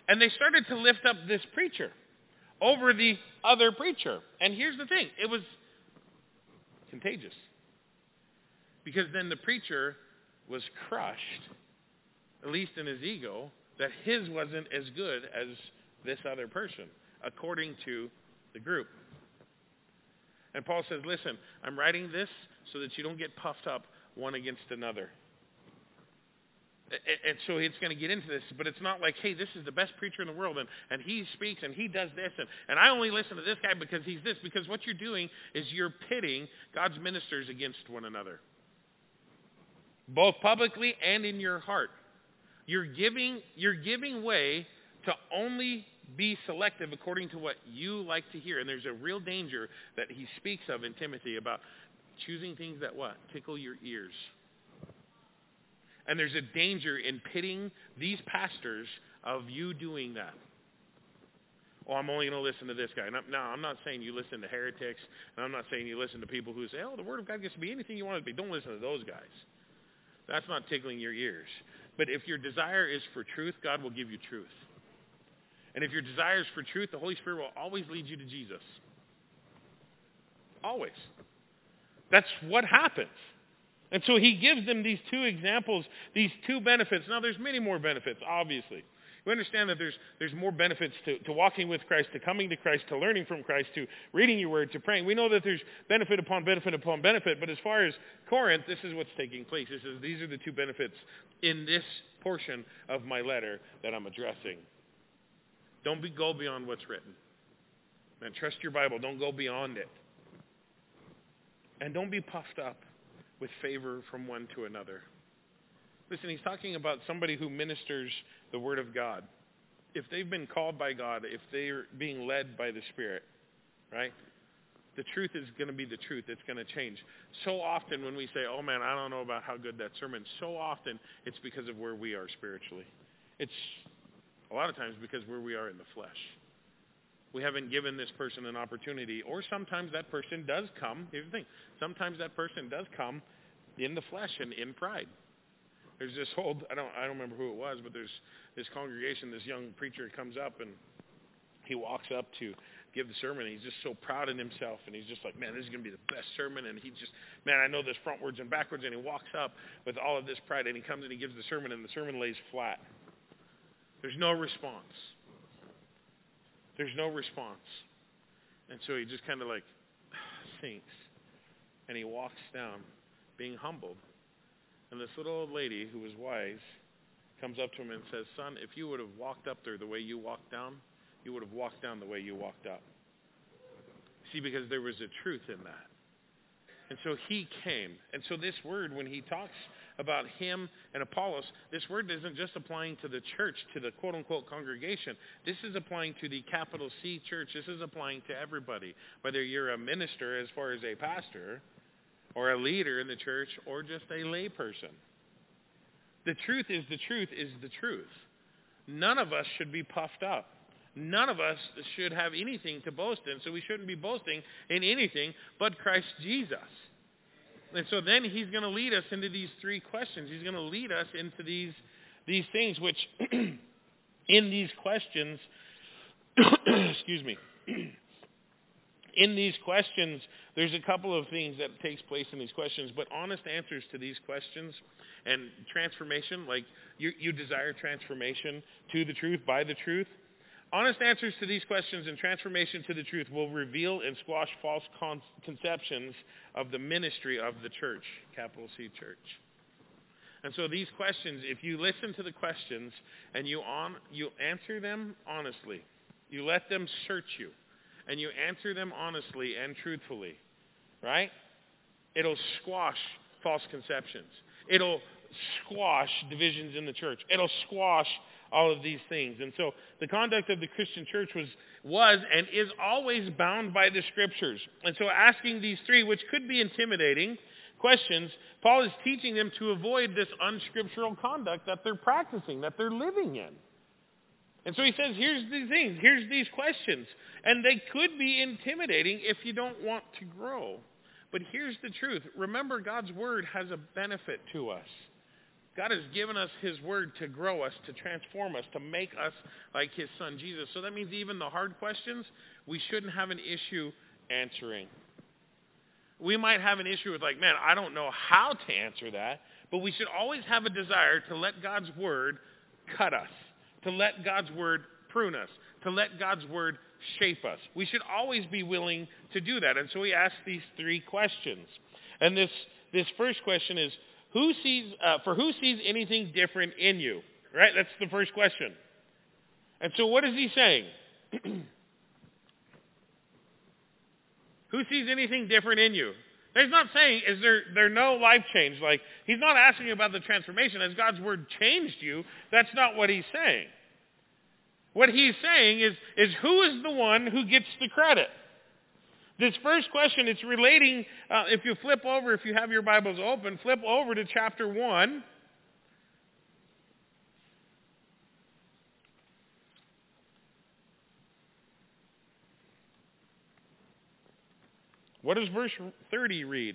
And they started to lift up this preacher over the other preacher. And here's the thing. It was contagious. Because then the preacher was crushed, at least in his ego, that his wasn't as good as this other person, according to the group. And Paul says, listen, I'm writing this so that you don't get puffed up one against another. And so it's going to get into this, but it's not like, hey, this is the best preacher in the world, and he speaks, and he does this, and I only listen to this guy because he's this. Because what you're doing is you're pitting God's ministers against one another, both publicly and in your heart. You're giving way to only be selective according to what you like to hear. And there's a real danger that he speaks of in Timothy about choosing things that what? Tickle your ears. And there's a danger in pitting these pastors of you doing that. Oh, I'm only going to listen to this guy. No, I'm not saying you listen to heretics. And I'm not saying you listen to people who say, oh, the Word of God gets to be anything you want it to be. Don't listen to those guys. That's not tickling your ears. But if your desire is for truth, God will give you truth. And if your desire is for truth, the Holy Spirit will always lead you to Jesus. Always. That's what happens. And so he gives them these two examples, these two benefits. Now, there's many more benefits, obviously. You understand that there's more benefits to walking with Christ, to coming to Christ, to learning from Christ, to reading your word, to praying. We know that there's benefit upon benefit upon benefit, but as far as Corinth, this is what's taking place. These are the two benefits in this portion of my letter that I'm addressing. Don't go beyond what's written. Man, trust your Bible. Don't go beyond it. And don't be puffed up with favor from one to another. Listen, he's talking about somebody who ministers the Word of God. If they've been called by God, if they're being led by the Spirit, right? The truth is going to be the truth. It's going to change. So often when we say, oh man, I don't know about how good that sermon, so often it's because of where we are spiritually. It's a lot of times because where we are in the flesh. We haven't given this person an opportunity, or sometimes that person does come. Here's the thing. Sometimes that person does come in the flesh and in pride. There's this whole, I don't remember who it was, but there's this congregation, this young preacher comes up and he walks up to give the sermon. And he's just so proud in himself, and he's just like, man, this is going to be the best sermon. And he just, man, I know this frontwards and backwards. And he walks up with all of this pride, and he comes and he gives the sermon, and the sermon lays flat. There's no response. There's no response. And so he just kind of like sinks. And he walks down being humbled. And this little old lady who was wise comes up to him and says, son, if you would have walked up there the way you walked down, you would have walked down the way you walked up. See, because there was a truth in that. And so he came. And so this word, when he talks about him and Apollos, this word isn't just applying to the church, to the quote-unquote congregation. This is applying to the capital C church. This is applying to everybody, whether you're a minister as far as a pastor or a leader in the church or just a lay person. The truth is the truth is the truth. None of us should be puffed up. None of us should have anything to boast in, so we shouldn't be boasting in anything but Christ Jesus. And so then he's going to lead us into these three questions. He's going to lead us into these things, which in these questions, excuse me, in these questions, there's a couple of things that takes place in these questions, but honest answers to these questions and transformation, like you desire transformation to the truth, by the truth. Honest answers to these questions and transformation to the truth will reveal and squash false conceptions of the ministry of the church, capital C church. And so these questions, if you listen to the questions and you answer them honestly, you let them search you, and you answer them honestly and truthfully, right? It'll squash false conceptions. It'll squash divisions in the church. It'll squash all of these things. And so the conduct of the Christian church was and is always bound by the Scriptures. And so asking these three, which could be intimidating questions, Paul is teaching them to avoid this unscriptural conduct that they're practicing, that they're living in. And so he says, here's these things, here's these questions. And they could be intimidating if you don't want to grow. But here's the truth. Remember, God's word has a benefit to us. God has given us his word to grow us, to transform us, to make us like his son Jesus. So that means even the hard questions, we shouldn't have an issue answering. We might have an issue with like, man, I don't know how to answer that, but we should always have a desire to let God's word cut us, to let God's word prune us, to let God's word shape us. We should always be willing to do that. And so he asks these three questions. And this first question is, who sees anything different in you? Right? That's the first question. And so what is he saying? Who sees anything different in you? He's not saying, is there no life change? Like, he's not asking about the transformation. Has God's word changed you? That's not what he's saying. What he's saying is who is the one who gets the credit? This first question, it's relating, if you flip over, if you have your Bibles open, flip over to chapter 1. What does verse 30 read?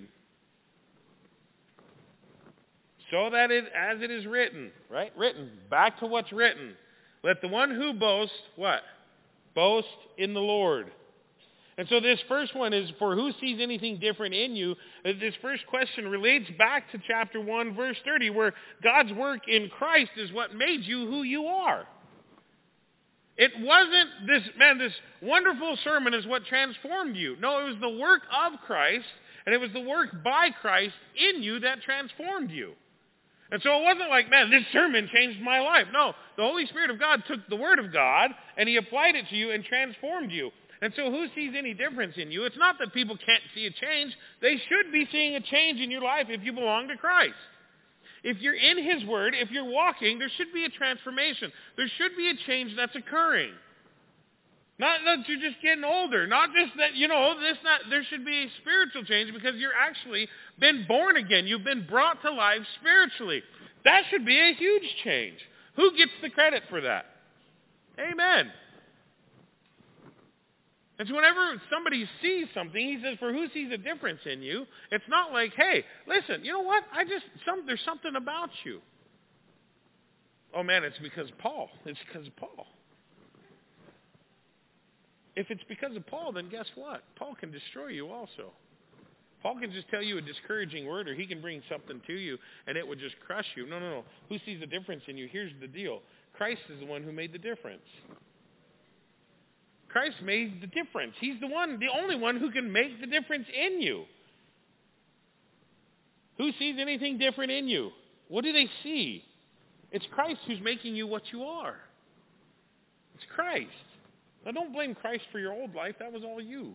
So that as it is written, right? Written, back to what's written. Let the one who boasts, what? Boast in the Lord. And so this first one is for who sees anything different in you. This first question relates back to chapter 1, verse 30, where God's work in Christ is what made you who you are. It wasn't this wonderful sermon is what transformed you. No, it was the work of Christ, and it was the work by Christ in you that transformed you. And so it wasn't like, man, this sermon changed my life. No, the Holy Spirit of God took the Word of God, and he applied it to you and transformed you. And so who sees any difference in you? It's not that people can't see a change. They should be seeing a change in your life if you belong to Christ. If you're in his word, if you're walking, there should be a transformation. There should be a change that's occurring. Not that you're just getting older. Not just that, there should be a spiritual change because you're actually been born again. You've been brought to life spiritually. That should be a huge change. Who gets the credit for that? Amen. And so whenever somebody sees something, he says, for who sees a difference in you, it's not like, hey, listen, you know what? There's something about you. Oh man, it's because of Paul. It's because of Paul. If it's because of Paul, then guess what? Paul can destroy you also. Paul can just tell you a discouraging word, or he can bring something to you, and it would just crush you. No. Who sees the difference in you? Here's the deal. Christ is the one who made the difference. Christ made the difference. He's the only one who can make the difference in you. Who sees anything different in you? What do they see? It's Christ who's making you what you are. It's Christ. Now don't blame Christ for your old life. That was all you.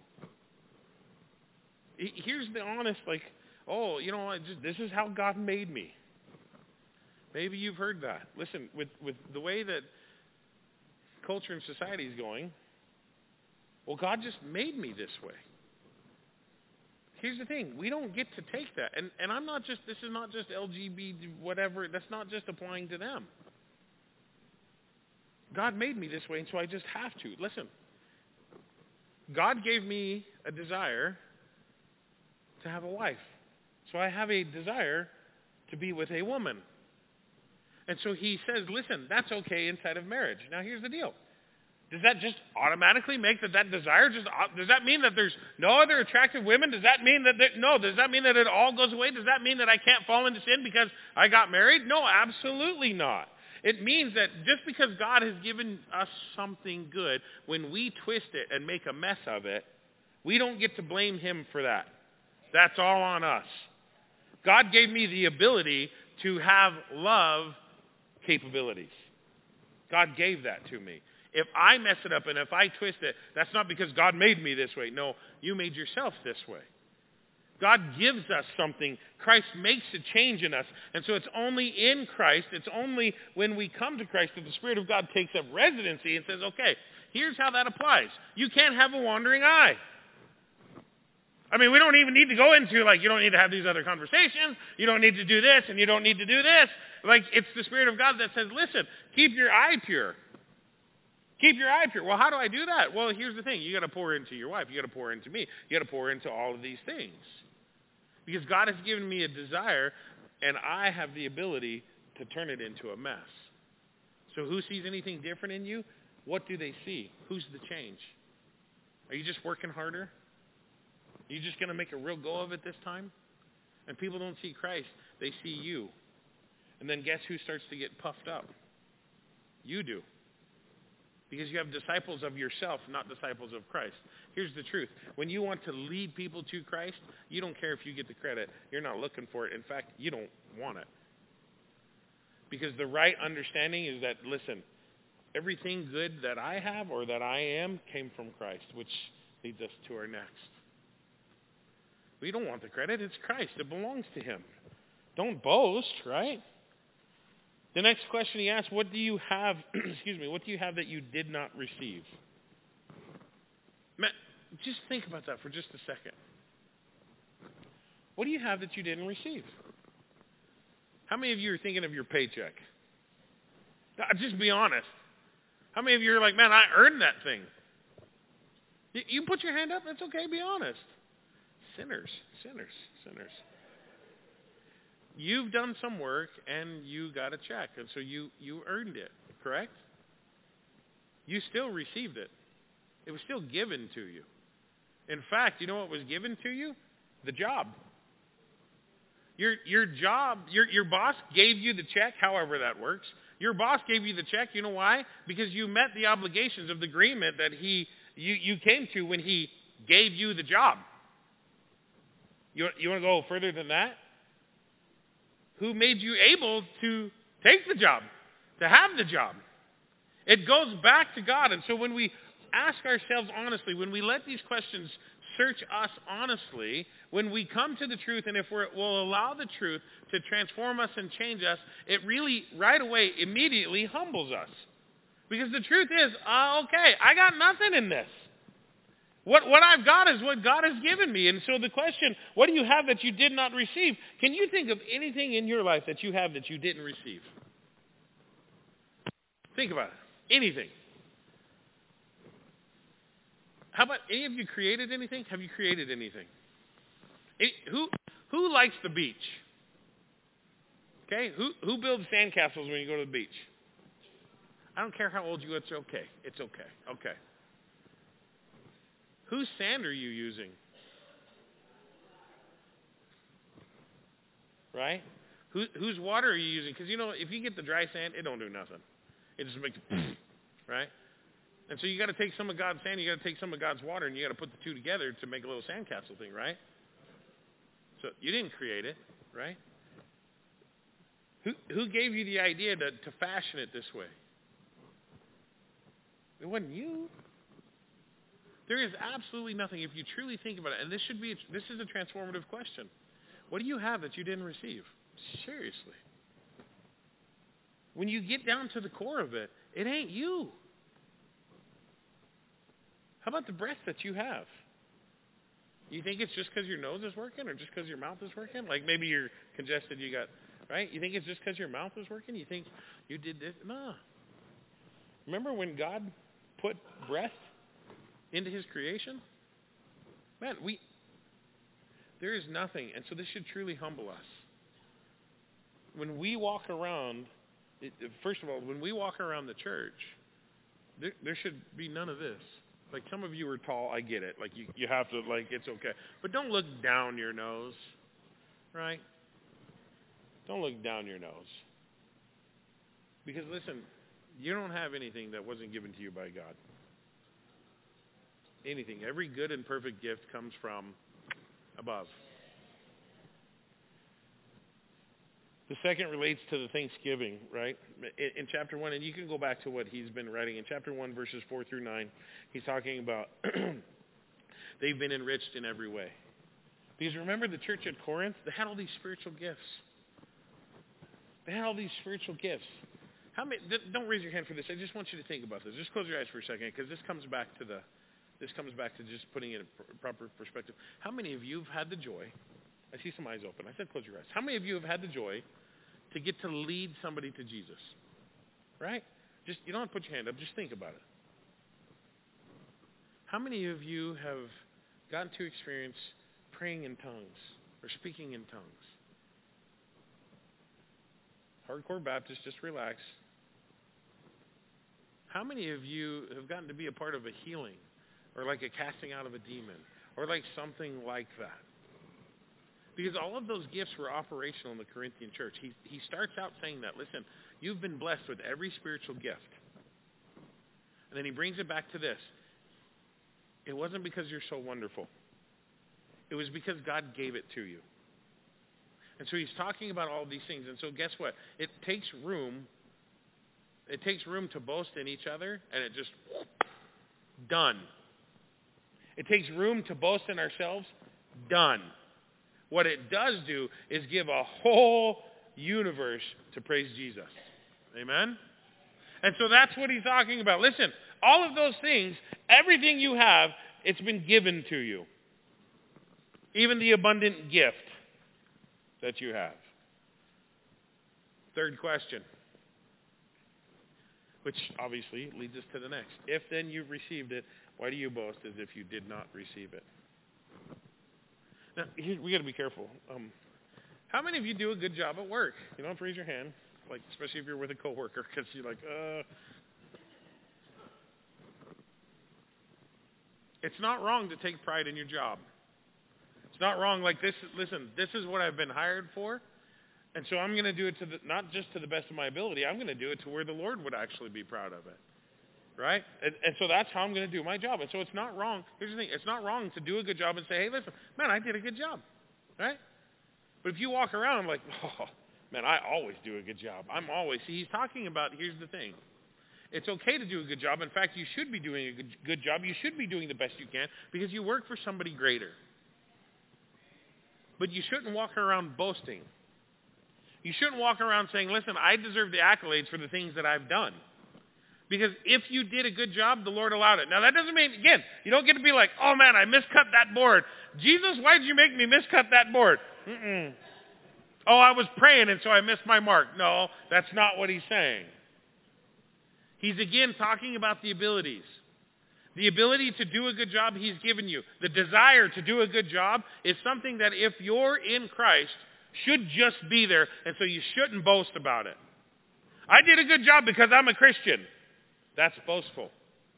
Here's the honest, this is how God made me. Maybe you've heard that. Listen, with the way that culture and society is going, well, God just made me this way. Here's the thing. We don't get to take that. And this is not just LGBT, whatever. That's not just applying to them. God made me this way, and so I just have to. Listen, God gave me a desire to have a wife. So I have a desire to be with a woman. And so he says, listen, that's okay inside of marriage. Now here's the deal. Does that just automatically make that desire does that mean that there's no other attractive women? Does that mean does that mean that it all goes away? Does that mean that I can't fall into sin because I got married? No, absolutely not. It means that just because God has given us something good, when we twist it and make a mess of it, we don't get to blame him for that. That's all on us. God gave me the ability to have love capabilities. God gave that to me. If I mess it up and if I twist it, that's not because God made me this way. No, you made yourself this way. God gives us something. Christ makes a change in us. And so it's only in Christ, it's only when we come to Christ that the Spirit of God takes up residency and says, okay, here's how that applies. You can't have a wandering eye. I mean, we don't even need to go into, you don't need to have these other conversations. You don't need to do this, and you don't need to do this. It's the Spirit of God that says, listen, keep your eye pure. Keep your eye pure. Well, how do I do that? Well, here's the thing. You got to pour into your wife. You got to pour into me. You got to pour into all of these things. Because God has given me a desire, and I have the ability to turn it into a mess. So who sees anything different in you? What do they see? Who's the change? Are you just working harder? Are you just going to make a real go of it this time? And people don't see Christ. They see you. And then guess who starts to get puffed up? You do. Because you have disciples of yourself, not disciples of Christ. Here's the truth. When you want to lead people to Christ, you don't care if you get the credit. You're not looking for it. In fact, you don't want it. Because the right understanding is that, listen, everything good that I have or that I am came from Christ, which leads us to our next. We don't want the credit. It's Christ. It belongs to him. Don't boast, right? The next question he asks, what do you have, what do you have that you did not receive? Matt, just think about that for just a second. What do you have that you didn't receive? How many of you are thinking of your paycheck? Just be honest. How many of you are like, man, I earned that thing? You put your hand up, that's okay, be honest. Sinners. You've done some work and you got a check, and so you earned it, correct? You still received it. It was still given to you. In fact, you know what was given to you? The job. Your job, your boss gave you the check, however that works. Your boss gave you the check, you know why? Because you met the obligations of the agreement that you came to when he gave you the job. You want to go further than that? Who made you able to take the job, to have the job? It goes back to God. And so when we ask ourselves honestly, when we let these questions search us honestly, when we come to the truth, and if we'll allow the truth to transform us and change us, it really, right away, immediately humbles us. Because the truth is, okay, I got nothing in this. What I've got is what God has given me. And so the question, what do you have that you did not receive? Can you think of anything in your life that you have that you didn't receive? Think about it. Anything. How about any of you created anything? Have you created anything? Who likes the beach? Okay, who builds sandcastles when you go to the beach? I don't care how old you are, it's okay. It's okay. Okay. Whose sand are you using? Right? Whose water are you using? Because, if you get the dry sand, it don't do nothing. It just makes it, right? And so you got to take some of God's sand, you got to take some of God's water, and you got to put the two together to make a little sandcastle thing, right? So you didn't create it, right? Who gave you the idea to fashion it this way? It wasn't you. There is absolutely nothing, if you truly think about it, and this is a transformative question. What do you have that you didn't receive? Seriously. When you get down to the core of it, it ain't you. How about the breath that you have? You think it's just because your nose is working or just because your mouth is working? Like maybe you're congested, right? You think it's just because your mouth is working? You think you did this? No. Remember when God put breath into his creation? Man, there is nothing. And so this should truly humble us. When we walk around, first of all, when we walk around the church, there should be none of this. Like some of you are tall, I get it. Like you have to, it's okay. But don't look down your nose, right? Don't look down your nose. Because listen, you don't have anything that wasn't given to you by God. Anything. Every good and perfect gift comes from above. The second relates to the Thanksgiving, right? In chapter 1, and you can go back to what he's been writing. In chapter 1, verses 4 through 9, he's talking about they've been enriched in every way. Because remember the church at Corinth? They had all these spiritual gifts. They had all these spiritual gifts. How many? Don't raise your hand for this. I just want you to think about this. Just close your eyes for a second, because this comes back to just putting it in proper perspective. How many of you have had the joy? I see some eyes open. I said close your eyes. How many of you have had the joy to get to lead somebody to Jesus? Right? Just, you don't have to put your hand up. Just think about it. How many of you have gotten to experience praying in tongues or speaking in tongues? hardcore Baptist, just relax. How many of you have gotten to be a part of a healing or like a casting out of a demon or like something like that? Because all of those gifts were operational in the Corinthian church. He starts out saying that, listen, you've been blessed with every spiritual gift. And then he brings it back to this. It wasn't because you're so wonderful. It was because God gave it to you. And so he's talking about all these things. And so guess what? It takes room. It takes room to boast in each other, and it just, done. It takes room to boast in ourselves, done. What it does do is give a whole universe to praise Jesus. Amen? And so that's what he's talking about. Listen, all of those things, everything you have, it's been given to you. Even the abundant gift that you have. Third question, which obviously leads us to the next. If then you've received it, why do you boast as if you did not receive it? Now, we got to be careful. How many of you do a good job at work? You don't have to raise your hand, like especially if you're with a coworker, because you're like, It's not wrong to take pride in your job. It's not wrong like this. Listen, this is what I've been hired for, and so I'm going to do it not just to the best of my ability. I'm going to do it to where the Lord would actually be proud of it. Right? And so that's how I'm going to do my job. And so it's not wrong. Here's the thing. It's not wrong to do a good job and say, hey, listen, man, I did a good job. Right? But if you walk around like, oh, man, I always do a good job. See, he's talking about, here's the thing. It's okay to do a good job. In fact, you should be doing a good job. You should be doing the best you can because you work for somebody greater. But you shouldn't walk around boasting. You shouldn't walk around saying, listen, I deserve the accolades for the things that I've done. Because if you did a good job, the Lord allowed it. Now, that doesn't mean, again, you don't get to be like, oh, man, I miscut that board. Jesus, why did you make me miscut that board? Oh, I was praying, and so I missed my mark. No, that's not what he's saying. He's, again, talking about the abilities. The ability to do a good job he's given you. The desire to do a good job is something that if you're in Christ, should just be there, and so you shouldn't boast about it. I did a good job because I'm a Christian. That's boastful.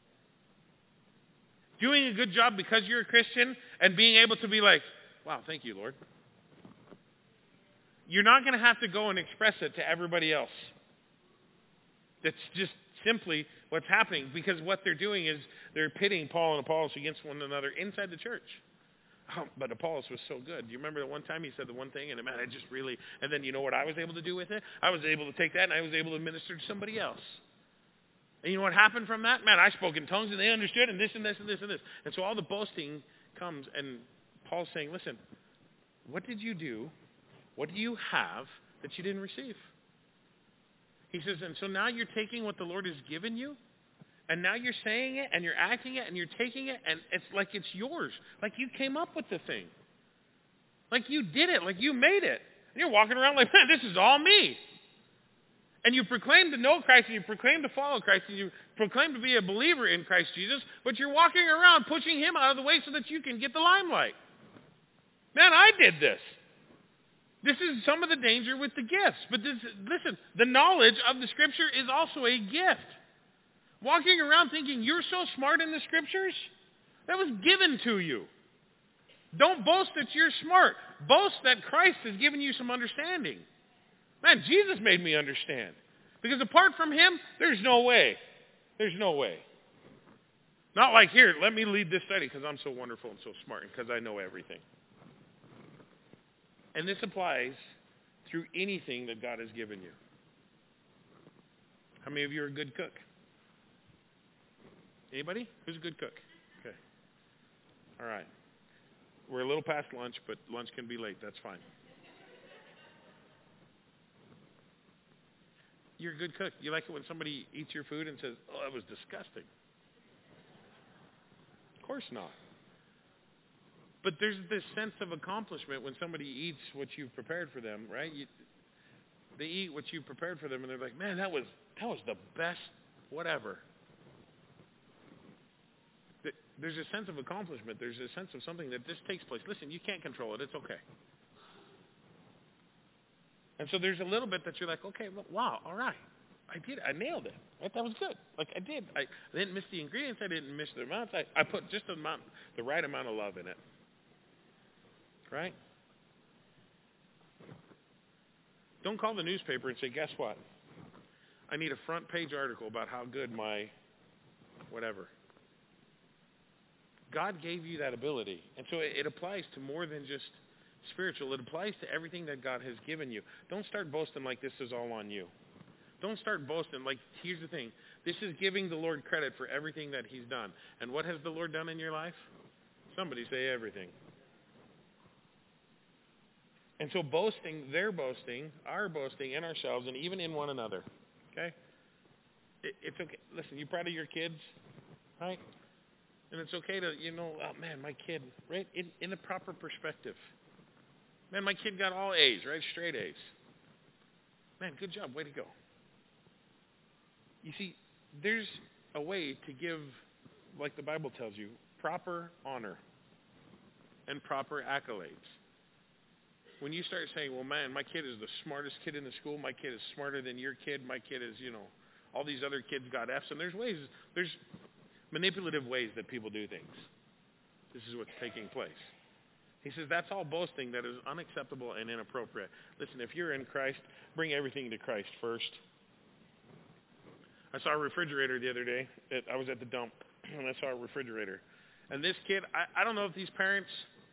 Doing a good job because you're a Christian and being able to be like, wow, thank you, Lord. You're not going to have to go and express it to everybody else. That's just simply what's happening because what they're doing is they're pitting Paul and Apollos against one another inside the church. Oh, but Apollos was so good. Do you remember the one time he said the one thing and man, I just really, and then you know what I was able to do with it? I was able to take that and I was able to minister to somebody else. And you know what happened from that? Man, I spoke in tongues and they understood and this and this and this and this. And so all the boasting comes and Paul's saying, listen, what did you do? What do you have that you didn't receive? He says, and so now you're taking what the Lord has given you and now you're saying it and you're acting it and you're taking it and it's like it's yours. Like you came up with the thing. Like you did it. Like you made it. And you're walking around like, man, this is all me. And you proclaim to know Christ, and you proclaim to follow Christ, and you proclaim to be a believer in Christ Jesus, but you're walking around pushing him out of the way so that you can get the limelight. Man, I did this. This is some of the danger with the gifts. But listen, the knowledge of the Scripture is also a gift. Walking around thinking you're so smart in the Scriptures, that was given to you. Don't boast that you're smart. Boast that Christ has given you some understanding. Man, Jesus made me understand. Because apart from him, there's no way. There's no way. Not like, here, let me lead this study because I'm so wonderful and so smart and because I know everything. And this applies through anything that God has given you. How many of you are a good cook? Anybody? Who's a good cook? Okay. All right. We're a little past lunch, but lunch can be late. That's fine. You're a good cook. You like it when somebody eats your food and says, oh, that was disgusting. Of course not. But there's this sense of accomplishment when somebody eats what you've prepared for them, right? They eat what you prepared for them, and they're like, man, that was the best whatever. There's a sense of accomplishment. There's a sense of something that this takes place. Listen, you can't control it. It's okay. And so there's a little bit that you're like, okay, well, wow, all right. I did it. I nailed it. Right? That was good. Like I did. I didn't miss the ingredients. I didn't miss the amounts. I put just the right amount of love in it. Right? Don't call the newspaper and say, guess what? I need a front page article about how good my whatever. God gave you that ability. And so it applies to more than just spiritual. It applies to everything that God has given you. Don't start boasting like this is all on you. Don't start boasting like, here's the thing. This is giving the Lord credit for everything that he's done. And what has the Lord done in your life? Somebody say everything. And so boasting, their boasting, our boasting in ourselves and even in one another. Okay? It's okay. Listen, you proud of your kids? Right? And it's okay to, oh man, my kid, right? In the proper perspective. Man, my kid got all A's, right? Straight A's. Man, good job. Way to go. You see, there's a way to give, like the Bible tells you, proper honor and proper accolades. When you start saying, well, man, my kid is the smartest kid in the school. My kid is smarter than your kid. My kid is, all these other kids got F's. And there's manipulative ways that people do things. This is what's taking place. He says that's all boasting that is unacceptable and inappropriate. Listen, if you're in Christ, bring everything to Christ first. I saw a refrigerator the other day. I was at the dump, and I saw a refrigerator. And this kid, I don't know if these parents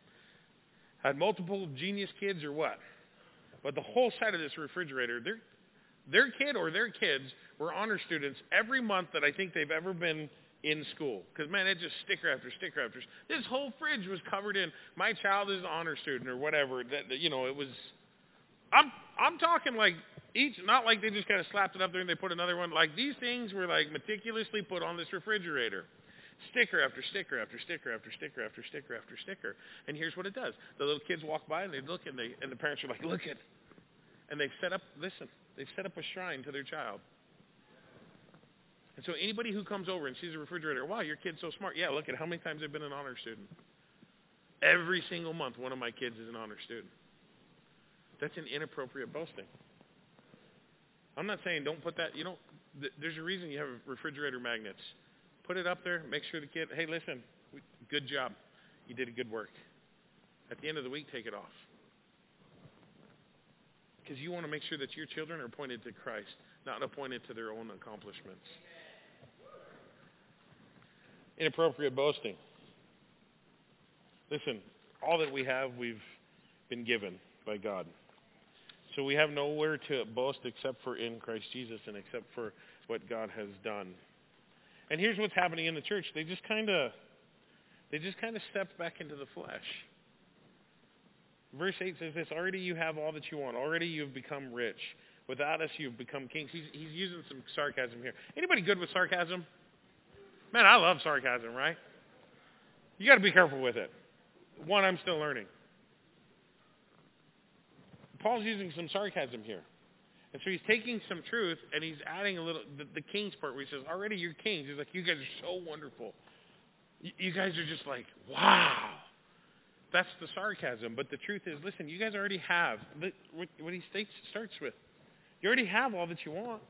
had multiple genius kids or what, but the whole side of this refrigerator, their kid or their kids were honor students every month that I think they've ever been in school. Because, man, it just sticker after sticker after. This whole fridge was covered in, my child is an honor student or whatever. It was, I'm talking like each, not like they just kind of slapped it up there and they put another one. Like these things were like meticulously put on this refrigerator. Sticker after sticker after sticker after sticker after sticker after sticker. And here's what it does. The little kids walk by and they look and the parents are like, look at. And they've set up a shrine to their child. And so anybody who comes over and sees a refrigerator, wow, your kid's so smart. Yeah, look at how many times they've been an honor student. Every single month, one of my kids is an honor student. That's an inappropriate boasting. I'm not saying don't put that, there's a reason you have refrigerator magnets. Put it up there, make sure the kid, hey, listen, good job. You did a good work. At the end of the week, take it off. Because you want to make sure that your children are pointed to Christ, not appointed to their own accomplishments. Inappropriate boasting. Listen, all that we have, we've been given by God. So we have nowhere to boast except for in Christ Jesus and except for what God has done. And here's what's happening in the church. They just kind of stepped back into the flesh. Verse 8 says this, already you have all that you want. Already you've become rich. Without us, you've become kings. He's using some sarcasm here. Anybody good with sarcasm? Man, I love sarcasm, right? You got to be careful with it. One, I'm still learning. Paul's using some sarcasm here. And so he's taking some truth and he's adding a little, the king's part where he says, already you're kings. He's like, you guys are so wonderful. You guys are just like, wow. That's the sarcasm. But the truth is, listen, you guys already have, what he starts with. You already have all that you want.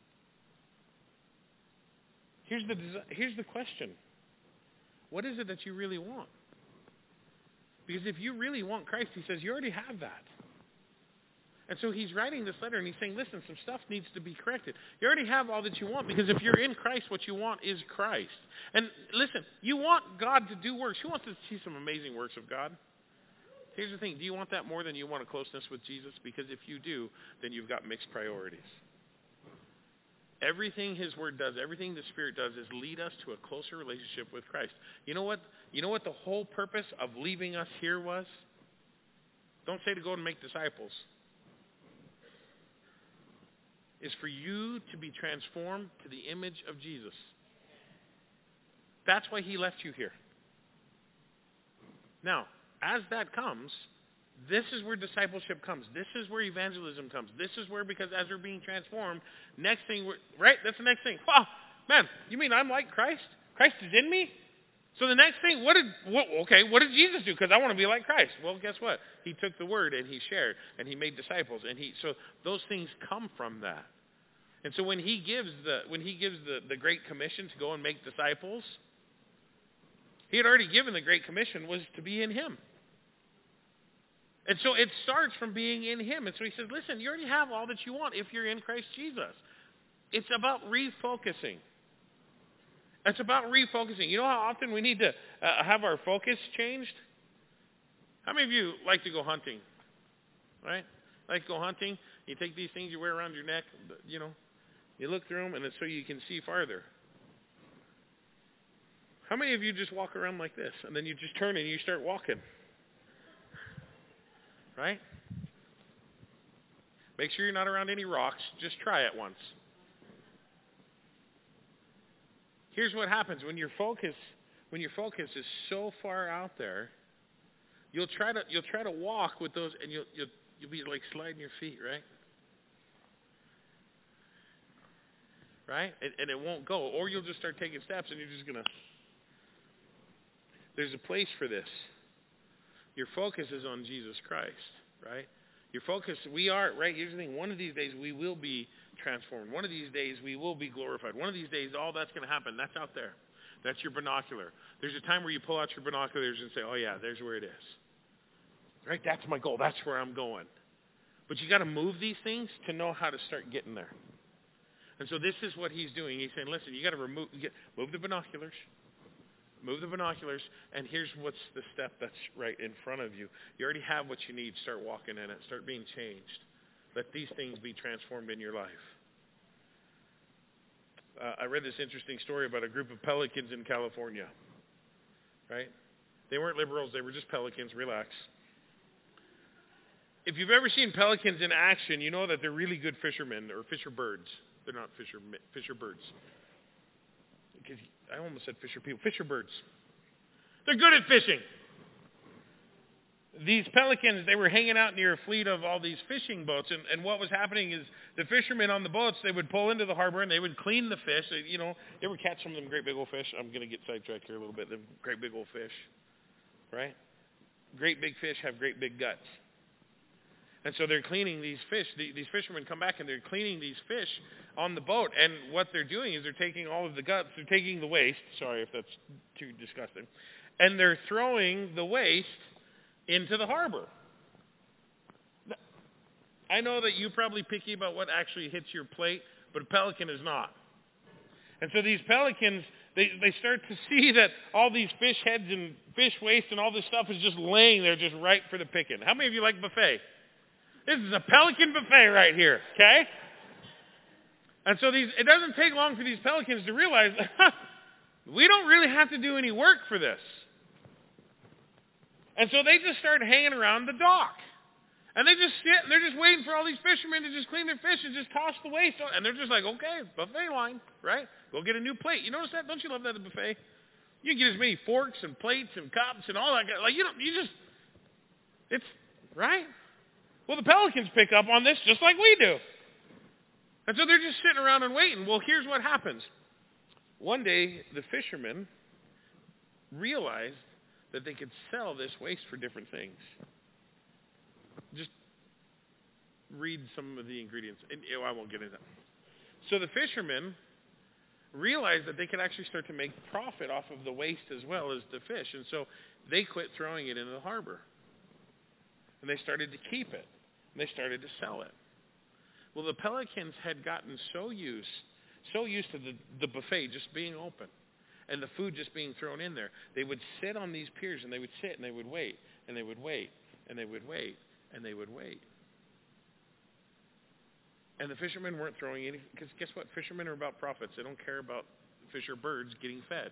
Here's the question. What is it that you really want? Because if you really want Christ, he says, you already have that. And so he's writing this letter and he's saying, listen, some stuff needs to be corrected. You already have all that you want because if you're in Christ, what you want is Christ. And listen, you want God to do works. Who wants to see some amazing works of God? Here's the thing. Do you want that more than you want a closeness with Jesus? Because if you do, then you've got mixed priorities. Everything his word does, everything the Spirit does is lead us to a closer relationship with Christ. You know what? You know what the whole purpose of leaving us here was? Don't say to go and make disciples. Is for you to be transformed to the image of Jesus. That's why he left you here. Now, as that comes, this is where discipleship comes. This is where evangelism comes. This is where, because as we're being transformed, next thing, right? That's the next thing. Wow, man, you mean I'm like Christ? Christ is in me? So the next thing, what did Jesus do? Because I want to be like Christ. Well, guess what? He took the word and he shared and he made disciples, and so those things come from that. And so when he gives the Great Commission to go and make disciples, he had already given the Great Commission was to be in him. And so it starts from being in him. And so he says, listen, you already have all that you want if you're in Christ Jesus. It's about refocusing. It's about refocusing. You know how often we need to have our focus changed? How many of you like to go hunting? Right? Like to go hunting? You take these things you wear around your neck, you know. You look through them, and it's so you can see farther. How many of you just walk around like this, and then you just turn and you start walking? Right? Make sure you're not around any rocks. Just try it once. Here's what happens when your focus is so far out there, you'll try to walk with those, and you'll be like sliding your feet, right? Right? And it won't go, or you'll just start taking steps, and you're just gonna. There's a place for this. Your focus is on Jesus Christ, right? Your focus, we are, right? Here's the thing. One of these days we will be transformed. One of these days we will be glorified. One of these days all that's going to happen. That's out there. That's your binocular. There's a time where you pull out your binoculars and say, oh yeah, there's where it is. Right? That's my goal. That's where I'm going. But you got to move these things to know how to start getting there. And so this is what he's doing. He's saying, listen, you got to move the binoculars. Move the binoculars, and here's what's the step that's right in front of you. You already have what you need. Start walking in it. Start being changed. Let these things be transformed in your life. I read this interesting story about a group of pelicans in California. Right? They weren't liberals. They were just pelicans. Relax. If you've ever seen pelicans in action, you know that they're really good fishermen or fisher birds. They're not fisher birds. Because I almost said fisher people. Fisher birds. They're good at fishing. These pelicans, they were hanging out near a fleet of all these fishing boats. And what was happening is the fishermen on the boats, they would pull into the harbor and they would clean the fish. You know, they would catch some of them great big old fish. I'm going to get sidetracked here a little bit. Them great big old fish. Right? Great big fish have great big guts. And so they're cleaning these fish. These fishermen come back and they're cleaning these fish on the boat. And what they're doing is they're taking all of the guts. They're taking the waste. Sorry if that's too disgusting. And they're throwing the waste into the harbor. I know that you're probably picky about what actually hits your plate, but a pelican is not. And so these pelicans, they start to see that all these fish heads and fish waste and all this stuff is just laying there just ripe for the picking. How many of you like buffet? This is a pelican buffet right here, okay? And so it doesn't take long for these pelicans to realize, we don't really have to do any work for this. And so they just start hanging around the dock. And they just sit and they're just waiting for all these fishermen to just clean their fish and just toss the waste. And they're just like, okay, buffet line, right? Go get a new plate. You notice that? Don't you love that at the buffet? You can get as many forks and plates and cups and all that. Like, it's, right? Well, the pelicans pick up on this just like we do. And so they're just sitting around and waiting. Well, here's what happens. One day, the fishermen realized that they could sell this waste for different things. Just read some of the ingredients. And I won't get into that. So the fishermen realized that they could actually start to make profit off of the waste as well as the fish. And so they quit throwing it into the harbor. And they started to keep it. And they started to sell it. Well, the pelicans had gotten so used to the buffet just being open and the food just being thrown in there. They would sit on these piers and they would sit and they would wait and they would wait and they would wait and they would wait. And the fishermen weren't throwing any, because guess what? Fishermen are about profits. They don't care about fish or birds getting fed.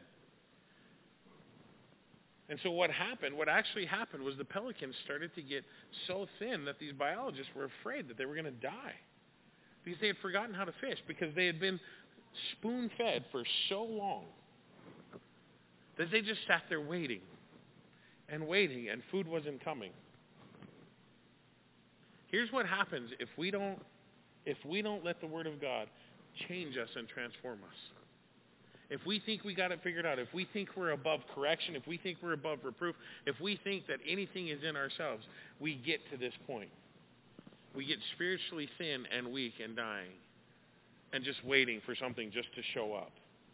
And so what actually happened was the pelicans started to get so thin that these biologists were afraid that they were going to die because they had forgotten how to fish, because they had been spoon-fed for so long that they just sat there waiting and waiting, and food wasn't coming. Here's what happens if we don't let the Word of God change us and transform us. if we think we got it figured out, if we think we're above correction, if we think we're above reproof, if we think that anything is in ourselves, we get to this point. We get spiritually thin and weak and dying and just waiting for something just to show up.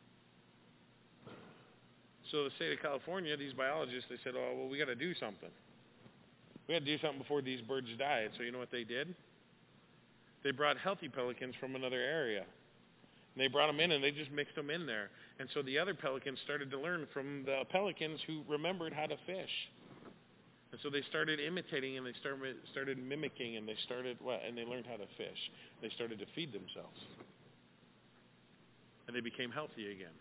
So the state of California, these biologists, they said, oh, well, we got to do something. We got to do something before these birds die. And so you know what they did? They brought healthy pelicans from another area. And they brought them in and they just mixed them in there. And so the other pelicans started to learn from the pelicans who remembered how to fish. And so they started imitating and they started mimicking and they learned how to fish. They started to feed themselves. And they became healthy again.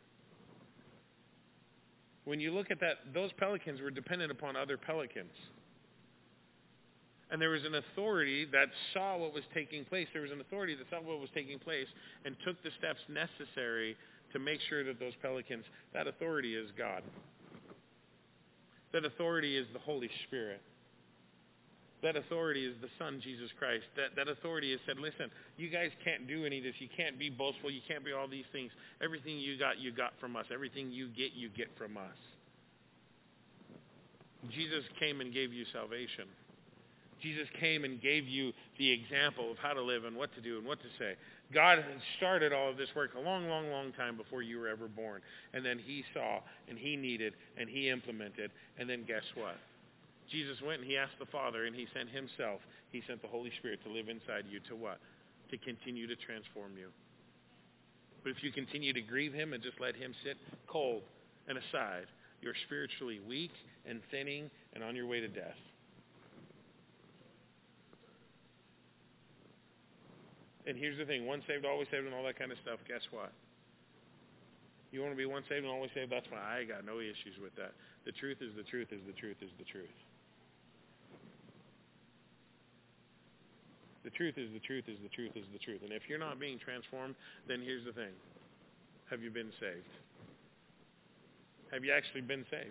When you look at that, those pelicans were dependent upon other pelicans. And there was an authority that saw what was taking place. There was an authority that saw what was taking place and took the steps necessary to make sure that those pelicans, that authority is God. That authority is the Holy Spirit. That authority is the Son, Jesus Christ. That authority has said, listen, you guys can't do any of this. You can't be boastful. You can't be all these things. Everything you got from us. Everything you get from us. Jesus came and gave you salvation. Jesus came and gave you the example of how to live and what to do and what to say. God had started all of this work a long, long, long time before you were ever born. And then he saw and he needed and he implemented. And then guess what? Jesus went and he asked the Father and he sent himself. He sent the Holy Spirit to live inside you to what? To continue to transform you. But if you continue to grieve him and just let him sit cold and aside, you're spiritually weak and thinning and on your way to death. And here's the thing, once saved, always saved, and all that kind of stuff, guess what? You want to be once saved and always saved? That's fine. I got no issues with that. The truth is the truth is the truth is the truth. The truth is the truth is the truth is the truth. And if you're not being transformed, then here's the thing. Have you been saved? Have you actually been saved?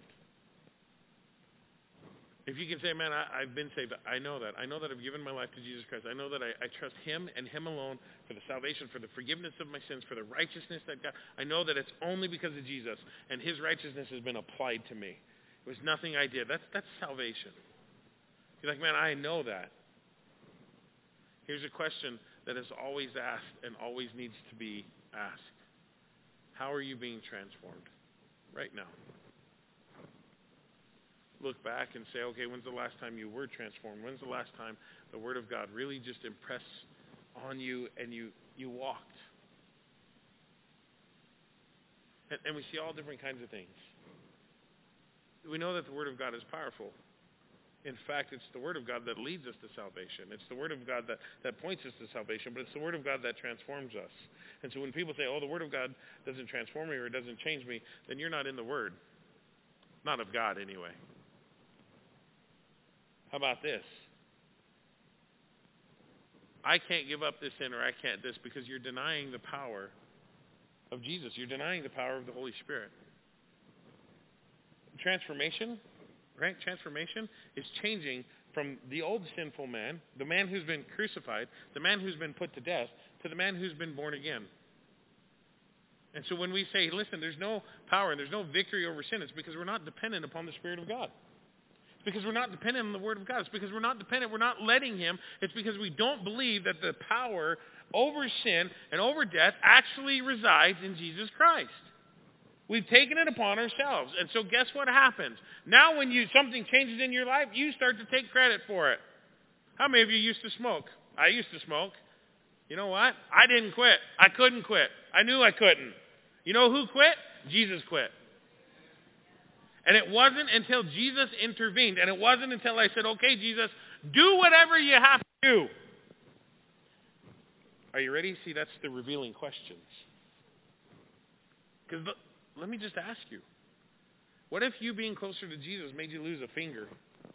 If you can say, man, I've been saved, I know that. I know that I've given my life to Jesus Christ. I know that I trust him and him alone for the salvation, for the forgiveness of my sins, for the righteousness that God, I know that it's only because of Jesus, and his righteousness has been applied to me. It was nothing I did. That's salvation. You're like, man, I know that. Here's a question that is always asked and always needs to be asked. How are you being transformed right now? Look back and say, okay, when's the last time you were transformed? When's the last time the Word of God really just impressed on you and you walked? And we see all different kinds of things. We know that the Word of God is powerful. In fact, it's the Word of God that leads us to salvation. It's the Word of God that points us to salvation, but it's the Word of God that transforms us. And so when people say, oh, the Word of God doesn't transform me or it doesn't change me, then you're not in the Word. Not of God, anyway. How about this? I can't give up this sin or I can't this because you're denying the power of Jesus. You're denying the power of the Holy Spirit. Transformation, right? Transformation is changing from the old sinful man, the man who's been crucified, the man who's been put to death, to the man who's been born again. And so when we say, listen, there's no power and there's no victory over sin, it's because we're not dependent upon the Spirit of God. Because we're not dependent on the Word of God. It's because we're not dependent. We're not letting him. It's because we don't believe that the power over sin and over death actually resides in Jesus Christ. We've taken it upon ourselves. And so guess what happens? Now when something changes in your life, you start to take credit for it. How many of you used to smoke? I used to smoke. You know what? I didn't quit. I couldn't quit. I knew I couldn't. You know who quit? Jesus quit. And it wasn't until Jesus intervened, and it wasn't until I said, okay, Jesus, do whatever you have to do. Are you ready? See, that's the revealing questions. Because let me just ask you, what if you being closer to Jesus made you lose a finger?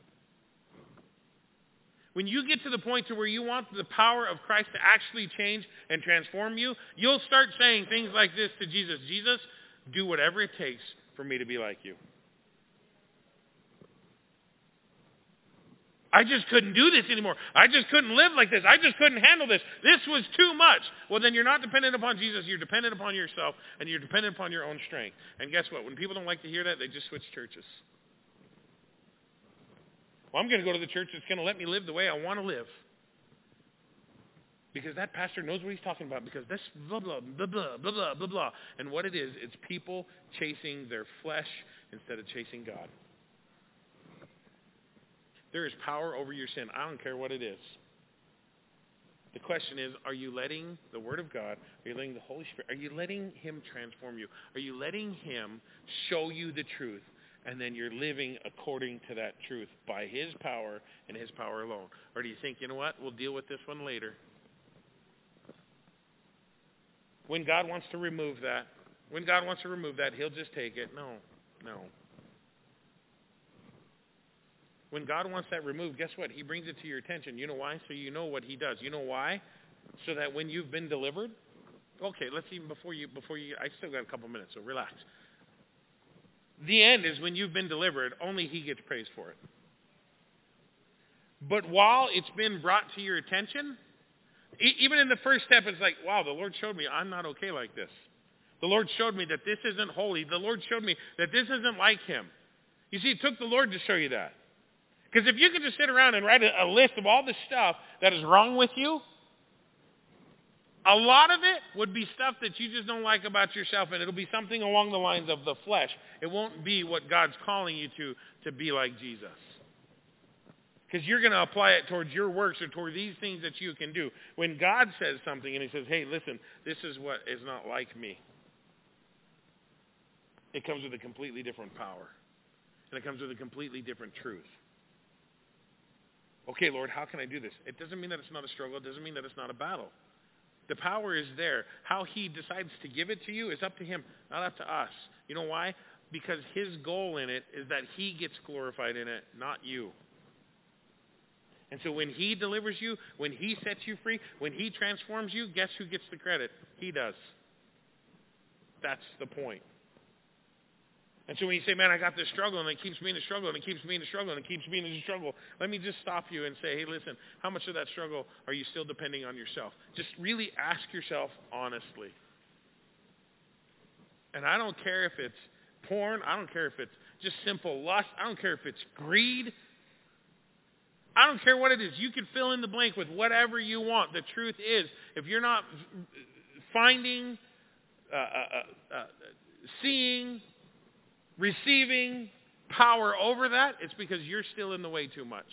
When you get to the point to where you want the power of Christ to actually change and transform you, you'll start saying things like this to Jesus. Jesus, do whatever it takes for me to be like you. I just couldn't do this anymore. I just couldn't live like this. I just couldn't handle this. This was too much. Well, then you're not dependent upon Jesus. You're dependent upon yourself, and you're dependent upon your own strength. And guess what? When people don't like to hear that, they just switch churches. Well, I'm going to go to the church that's going to let me live the way I want to live. Because that pastor knows what he's talking about. Because this blah, blah, blah, blah, blah, blah, blah, blah. And what it is, it's people chasing their flesh instead of chasing God. There is power over your sin. I don't care what it is. The question is, are you letting the Word of God, are you letting the Holy Spirit, are you letting Him transform you? Are you letting Him show you the truth? And then you're living according to that truth by His power and His power alone. Or do you think, you know what, we'll deal with this one later? When God wants to remove that, He'll just take it. No. When God wants that removed, guess what? He brings it to your attention. You know why? So you know what He does. You know why? So that when you've been delivered, okay, let's even before you, I still got a couple minutes, so relax. The end is when you've been delivered, only He gets praise for it. But while it's been brought to your attention, even in the first step, it's like, wow, the Lord showed me I'm not okay like this. The Lord showed me that this isn't holy. The Lord showed me that this isn't like Him. You see, it took the Lord to show you that. Because if you could just sit around and write a list of all the stuff that is wrong with you, a lot of it would be stuff that you just don't like about yourself, and it'll be something along the lines of the flesh. It won't be what God's calling you to be like Jesus. Because you're going to apply it towards your works or toward these things that you can do. When God says something and He says, hey, listen, this is what is not like me, it comes with a completely different power. And it comes with a completely different truth. Okay, Lord, how can I do this? It doesn't mean that it's not a struggle. It doesn't mean that it's not a battle. The power is there. How He decides to give it to you is up to Him, not up to us. You know why? Because His goal in it is that He gets glorified in it, not you. And so when He delivers you, when He sets you free, when He transforms you, guess who gets the credit? He does. That's the point. And so when you say, man, I got this struggle, and it keeps me in a struggle, and it keeps me in a struggle, and it keeps me in a struggle, let me just stop you and say, hey, listen, how much of that struggle are you still depending on yourself? Just really ask yourself honestly. And I don't care if it's porn. I don't care if it's just simple lust. I don't care if it's greed. I don't care what it is. You can fill in the blank with whatever you want. The truth is, if you're not finding, seeing, receiving power over that, it's because you're still in the way too much.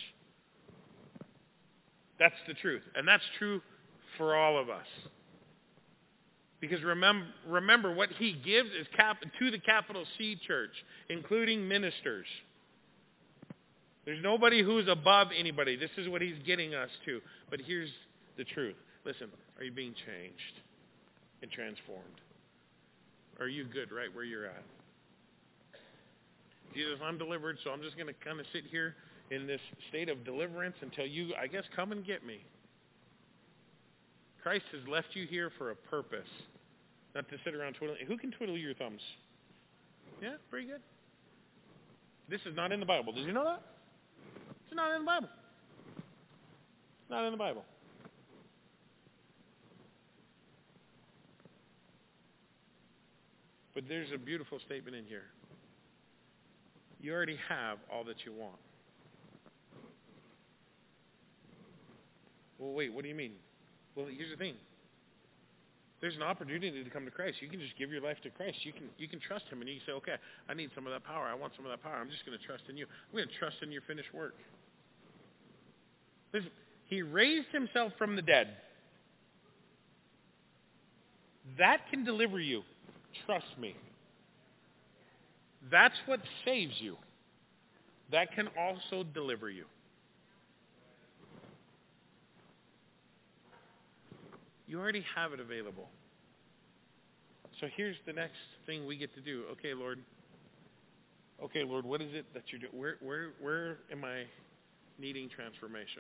That's the truth. And that's true for all of us. Because remember what He gives is to the capital C church, including ministers. There's nobody who's above anybody. This is what He's getting us to. But here's the truth. Listen, are you being changed and transformed? Are you good right where you're at? Jesus, I'm delivered, so I'm just going to kind of sit here in this state of deliverance until you, I guess, come and get me. Christ has left you here for a purpose, not to sit around twiddling. Who can twiddle your thumbs? Yeah, pretty good. This is not in the Bible. Did you know that? It's not in the Bible. It's not in the Bible. But there's a beautiful statement in here. You already have all that you want. Well, wait, what do you mean? Well, here's the thing. There's an opportunity to come to Christ. You can just give your life to Christ. You can trust Him, and you can say, okay, I need some of that power. I want some of that power. I'm just going to trust in you. I'm going to trust in your finished work. Listen, He raised Himself from the dead. That can deliver you. Trust me. That's what saves you. That can also deliver you. You already have it available. So here's the next thing we get to do. Okay, Lord, what is it that you're doing? Where am I needing transformation?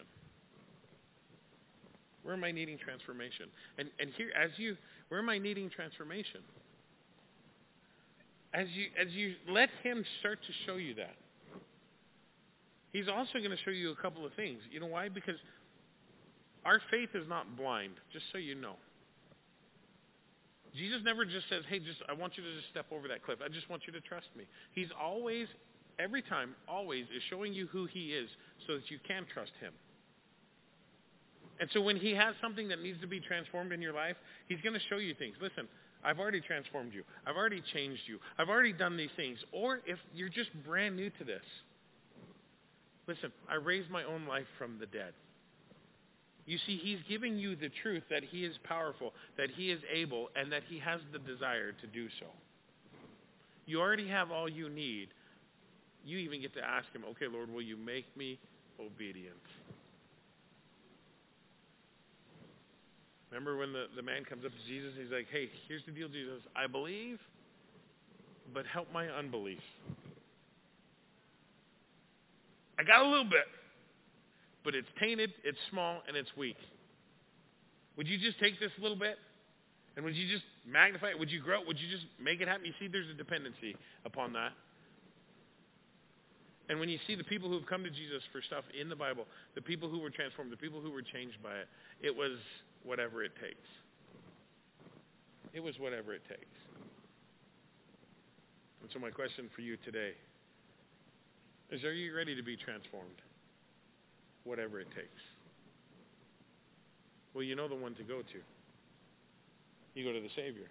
Where am I needing transformation? And here, where am I needing transformation? As you let Him start to show you that. He's also going to show you a couple of things. You know why? Because our faith is not blind, just so you know. Jesus never just says, hey, I want you to just step over that cliff. I just want you to trust me. He's always, every time, always is showing you who he is so that you can trust him. And so when he has something that needs to be transformed in your life, he's going to show you things. Listen, I've already transformed you. I've already changed you. I've already done these things. Or if you're just brand new to this, listen, I raised my own life from the dead. You see, he's giving you the truth that he is powerful, that he is able, and that he has the desire to do so. You already have all you need. You even get to ask him, okay, Lord, will you make me obedient? Remember when the man comes up to Jesus, he's like, hey, here's the deal, Jesus. I believe, but help my unbelief. I got a little bit, but it's tainted, it's small, and it's weak. Would you just take this little bit? And would you just magnify it? Would you grow it? Would you just make it happen? You see, there's a dependency upon that. And when you see the people who have come to Jesus for stuff in the Bible, the people who were transformed, the people who were changed by it, it was whatever it takes. It was whatever it takes. And so my question for you today is, are you ready to be transformed? Whatever it takes. Well, you know the one to go to. You go to the Savior.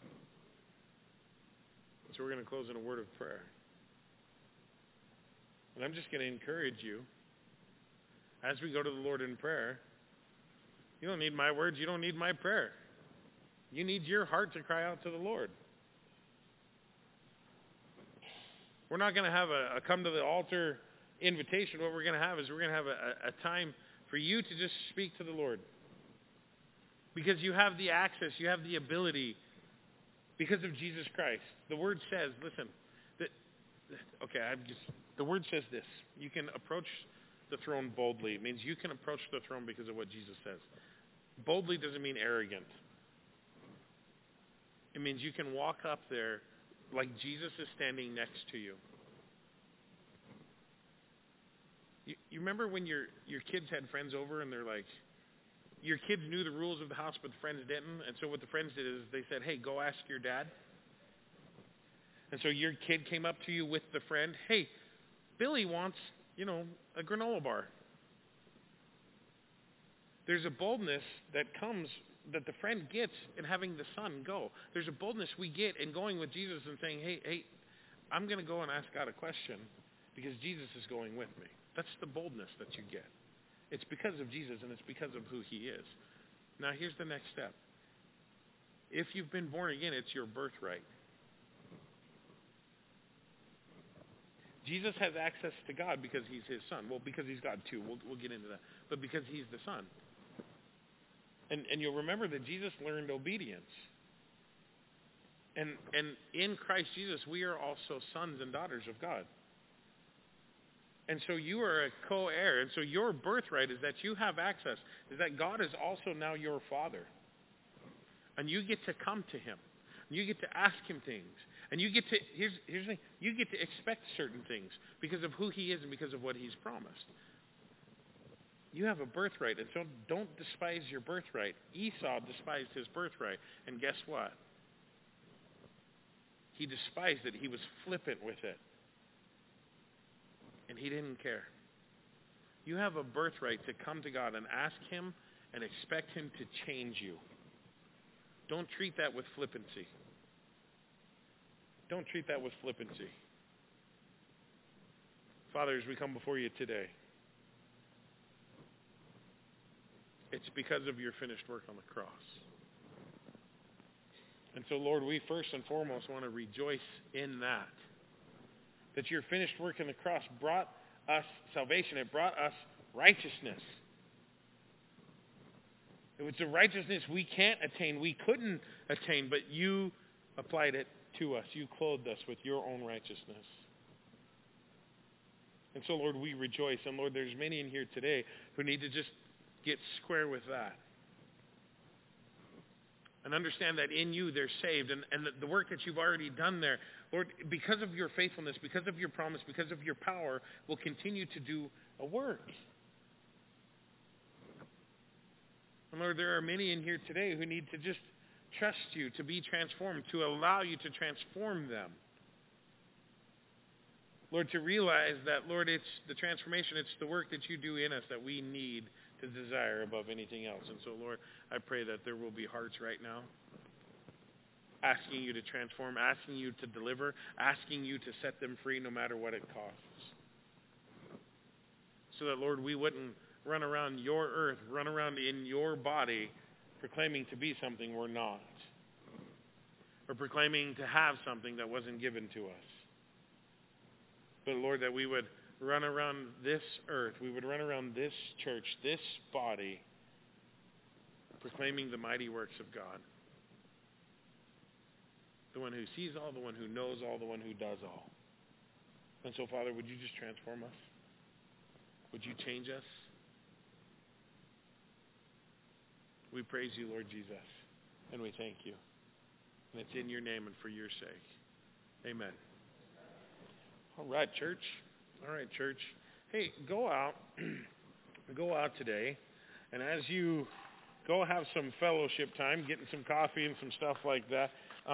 So we're going to close in a word of prayer. And I'm just going to encourage you, as we go to the Lord in prayer, you don't need my words, you don't need my prayer. You need your heart to cry out to the Lord. We're not going to have a come to the altar invitation. What we're going to have is we're going to have a time for you to just speak to the Lord. Because you have the access, you have the ability because of Jesus Christ. The Word says, listen, the Word says this. You can approach the throne boldly. It means you can approach the throne because of what Jesus says. Boldly doesn't mean arrogant. It means you can walk up there like Jesus is standing next to you. You remember when your kids had friends over and they're like, your kids knew the rules of the house, but the friends didn't. And so what the friends did is they said, hey, go ask your dad. And so your kid came up to you with the friend, hey, Billy wants, a granola bar. There's a boldness that comes, that the friend gets in having the son go. There's a boldness we get in going with Jesus and saying, hey, I'm going to go and ask God a question because Jesus is going with me. That's the boldness that you get. It's because of Jesus and it's because of who he is. Now here's the next step. If you've been born again, it's your birthright. Jesus has access to God because he's his son. Well, because he's God too. We'll get into that. But because he's the son. And you'll remember that Jesus learned obedience. And in Christ Jesus, we are also sons and daughters of God. And so you are a co-heir. And so your birthright is that you have access, is that God is also now your father. And you get to come to him. And you get to ask him things. And you get to, here's the thing, you get to expect certain things because of who he is and because of what he's promised. You have a birthright, and so don't despise your birthright. Esau despised his birthright, and guess what? He despised it. He was flippant with it. And he didn't care. You have a birthright to come to God and ask him and expect him to change you. Don't treat that with flippancy. Don't treat that with flippancy. Father, as we come before you today, it's because of your finished work on the cross. And so, Lord, we first and foremost want to rejoice in that. That your finished work on the cross brought us salvation. It brought us righteousness. It was a righteousness we can't attain, we couldn't attain, but you applied it to us. You clothed us with your own righteousness. And so, Lord, we rejoice. And, Lord, there's many in here today who need to just get square with that. and understand that in you they're saved, and the work that you've already done there, Lord, because of your faithfulness, because of your promise, because of your power, will continue to do a work. And Lord, there are many in here today who need to just trust you, to be transformed, to allow you to transform them. Lord, to realize that, Lord, it's the transformation, it's the work that you do in us that we need to desire above anything else. And so, Lord, I pray that there will be hearts right now asking you to transform, asking you to deliver, asking you to set them free no matter what it costs. So that, Lord, we wouldn't run around your earth, run around in your body proclaiming to be something we're not, or proclaiming to have something that wasn't given to us. But, Lord, that we would run around this earth, we would run around this church, this body, proclaiming the mighty works of God. The one who sees all, the one who knows all, the one who does all. And so, Father, would you just transform us? Would you change us? We praise you, Lord Jesus, and we thank you. And it's in your name and for your sake. Amen. All right, church. All right, church. Hey, go out. Go out today. And as you go have some fellowship time, getting some coffee and some stuff like that,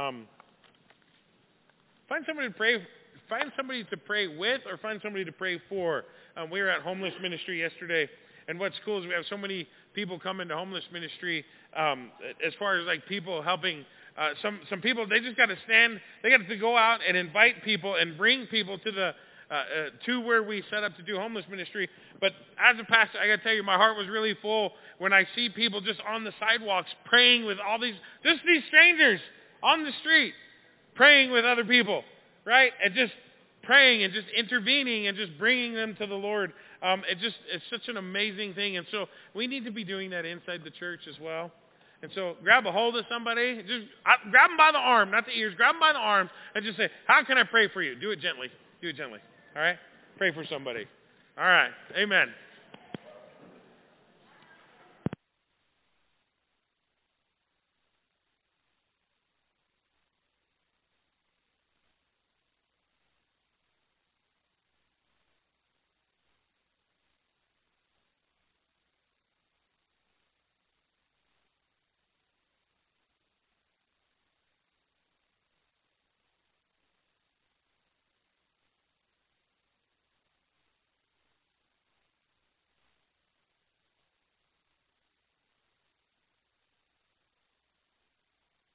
find somebody to pray. Find somebody to pray with, or find somebody to pray for. We were at homeless ministry yesterday, and what's cool is we have so many people come into homeless ministry. As far as like people helping, some people, they just got to stand. They got to go out and invite people and bring people to the to where we set up to do homeless ministry. But as a pastor, I got to tell you, my heart was really full when I see people just on the sidewalks praying with all these strangers on the street, praying with other people, right? And just praying and just intervening and just bringing them to the Lord. It's such an amazing thing. And so we need to be doing that inside the church as well. And so grab a hold of somebody, just grab them by the arm, not the ears, grab them by the arms and just say, how can I pray for you? Do it gently. Do it gently. All right? Pray for somebody. All right. Amen.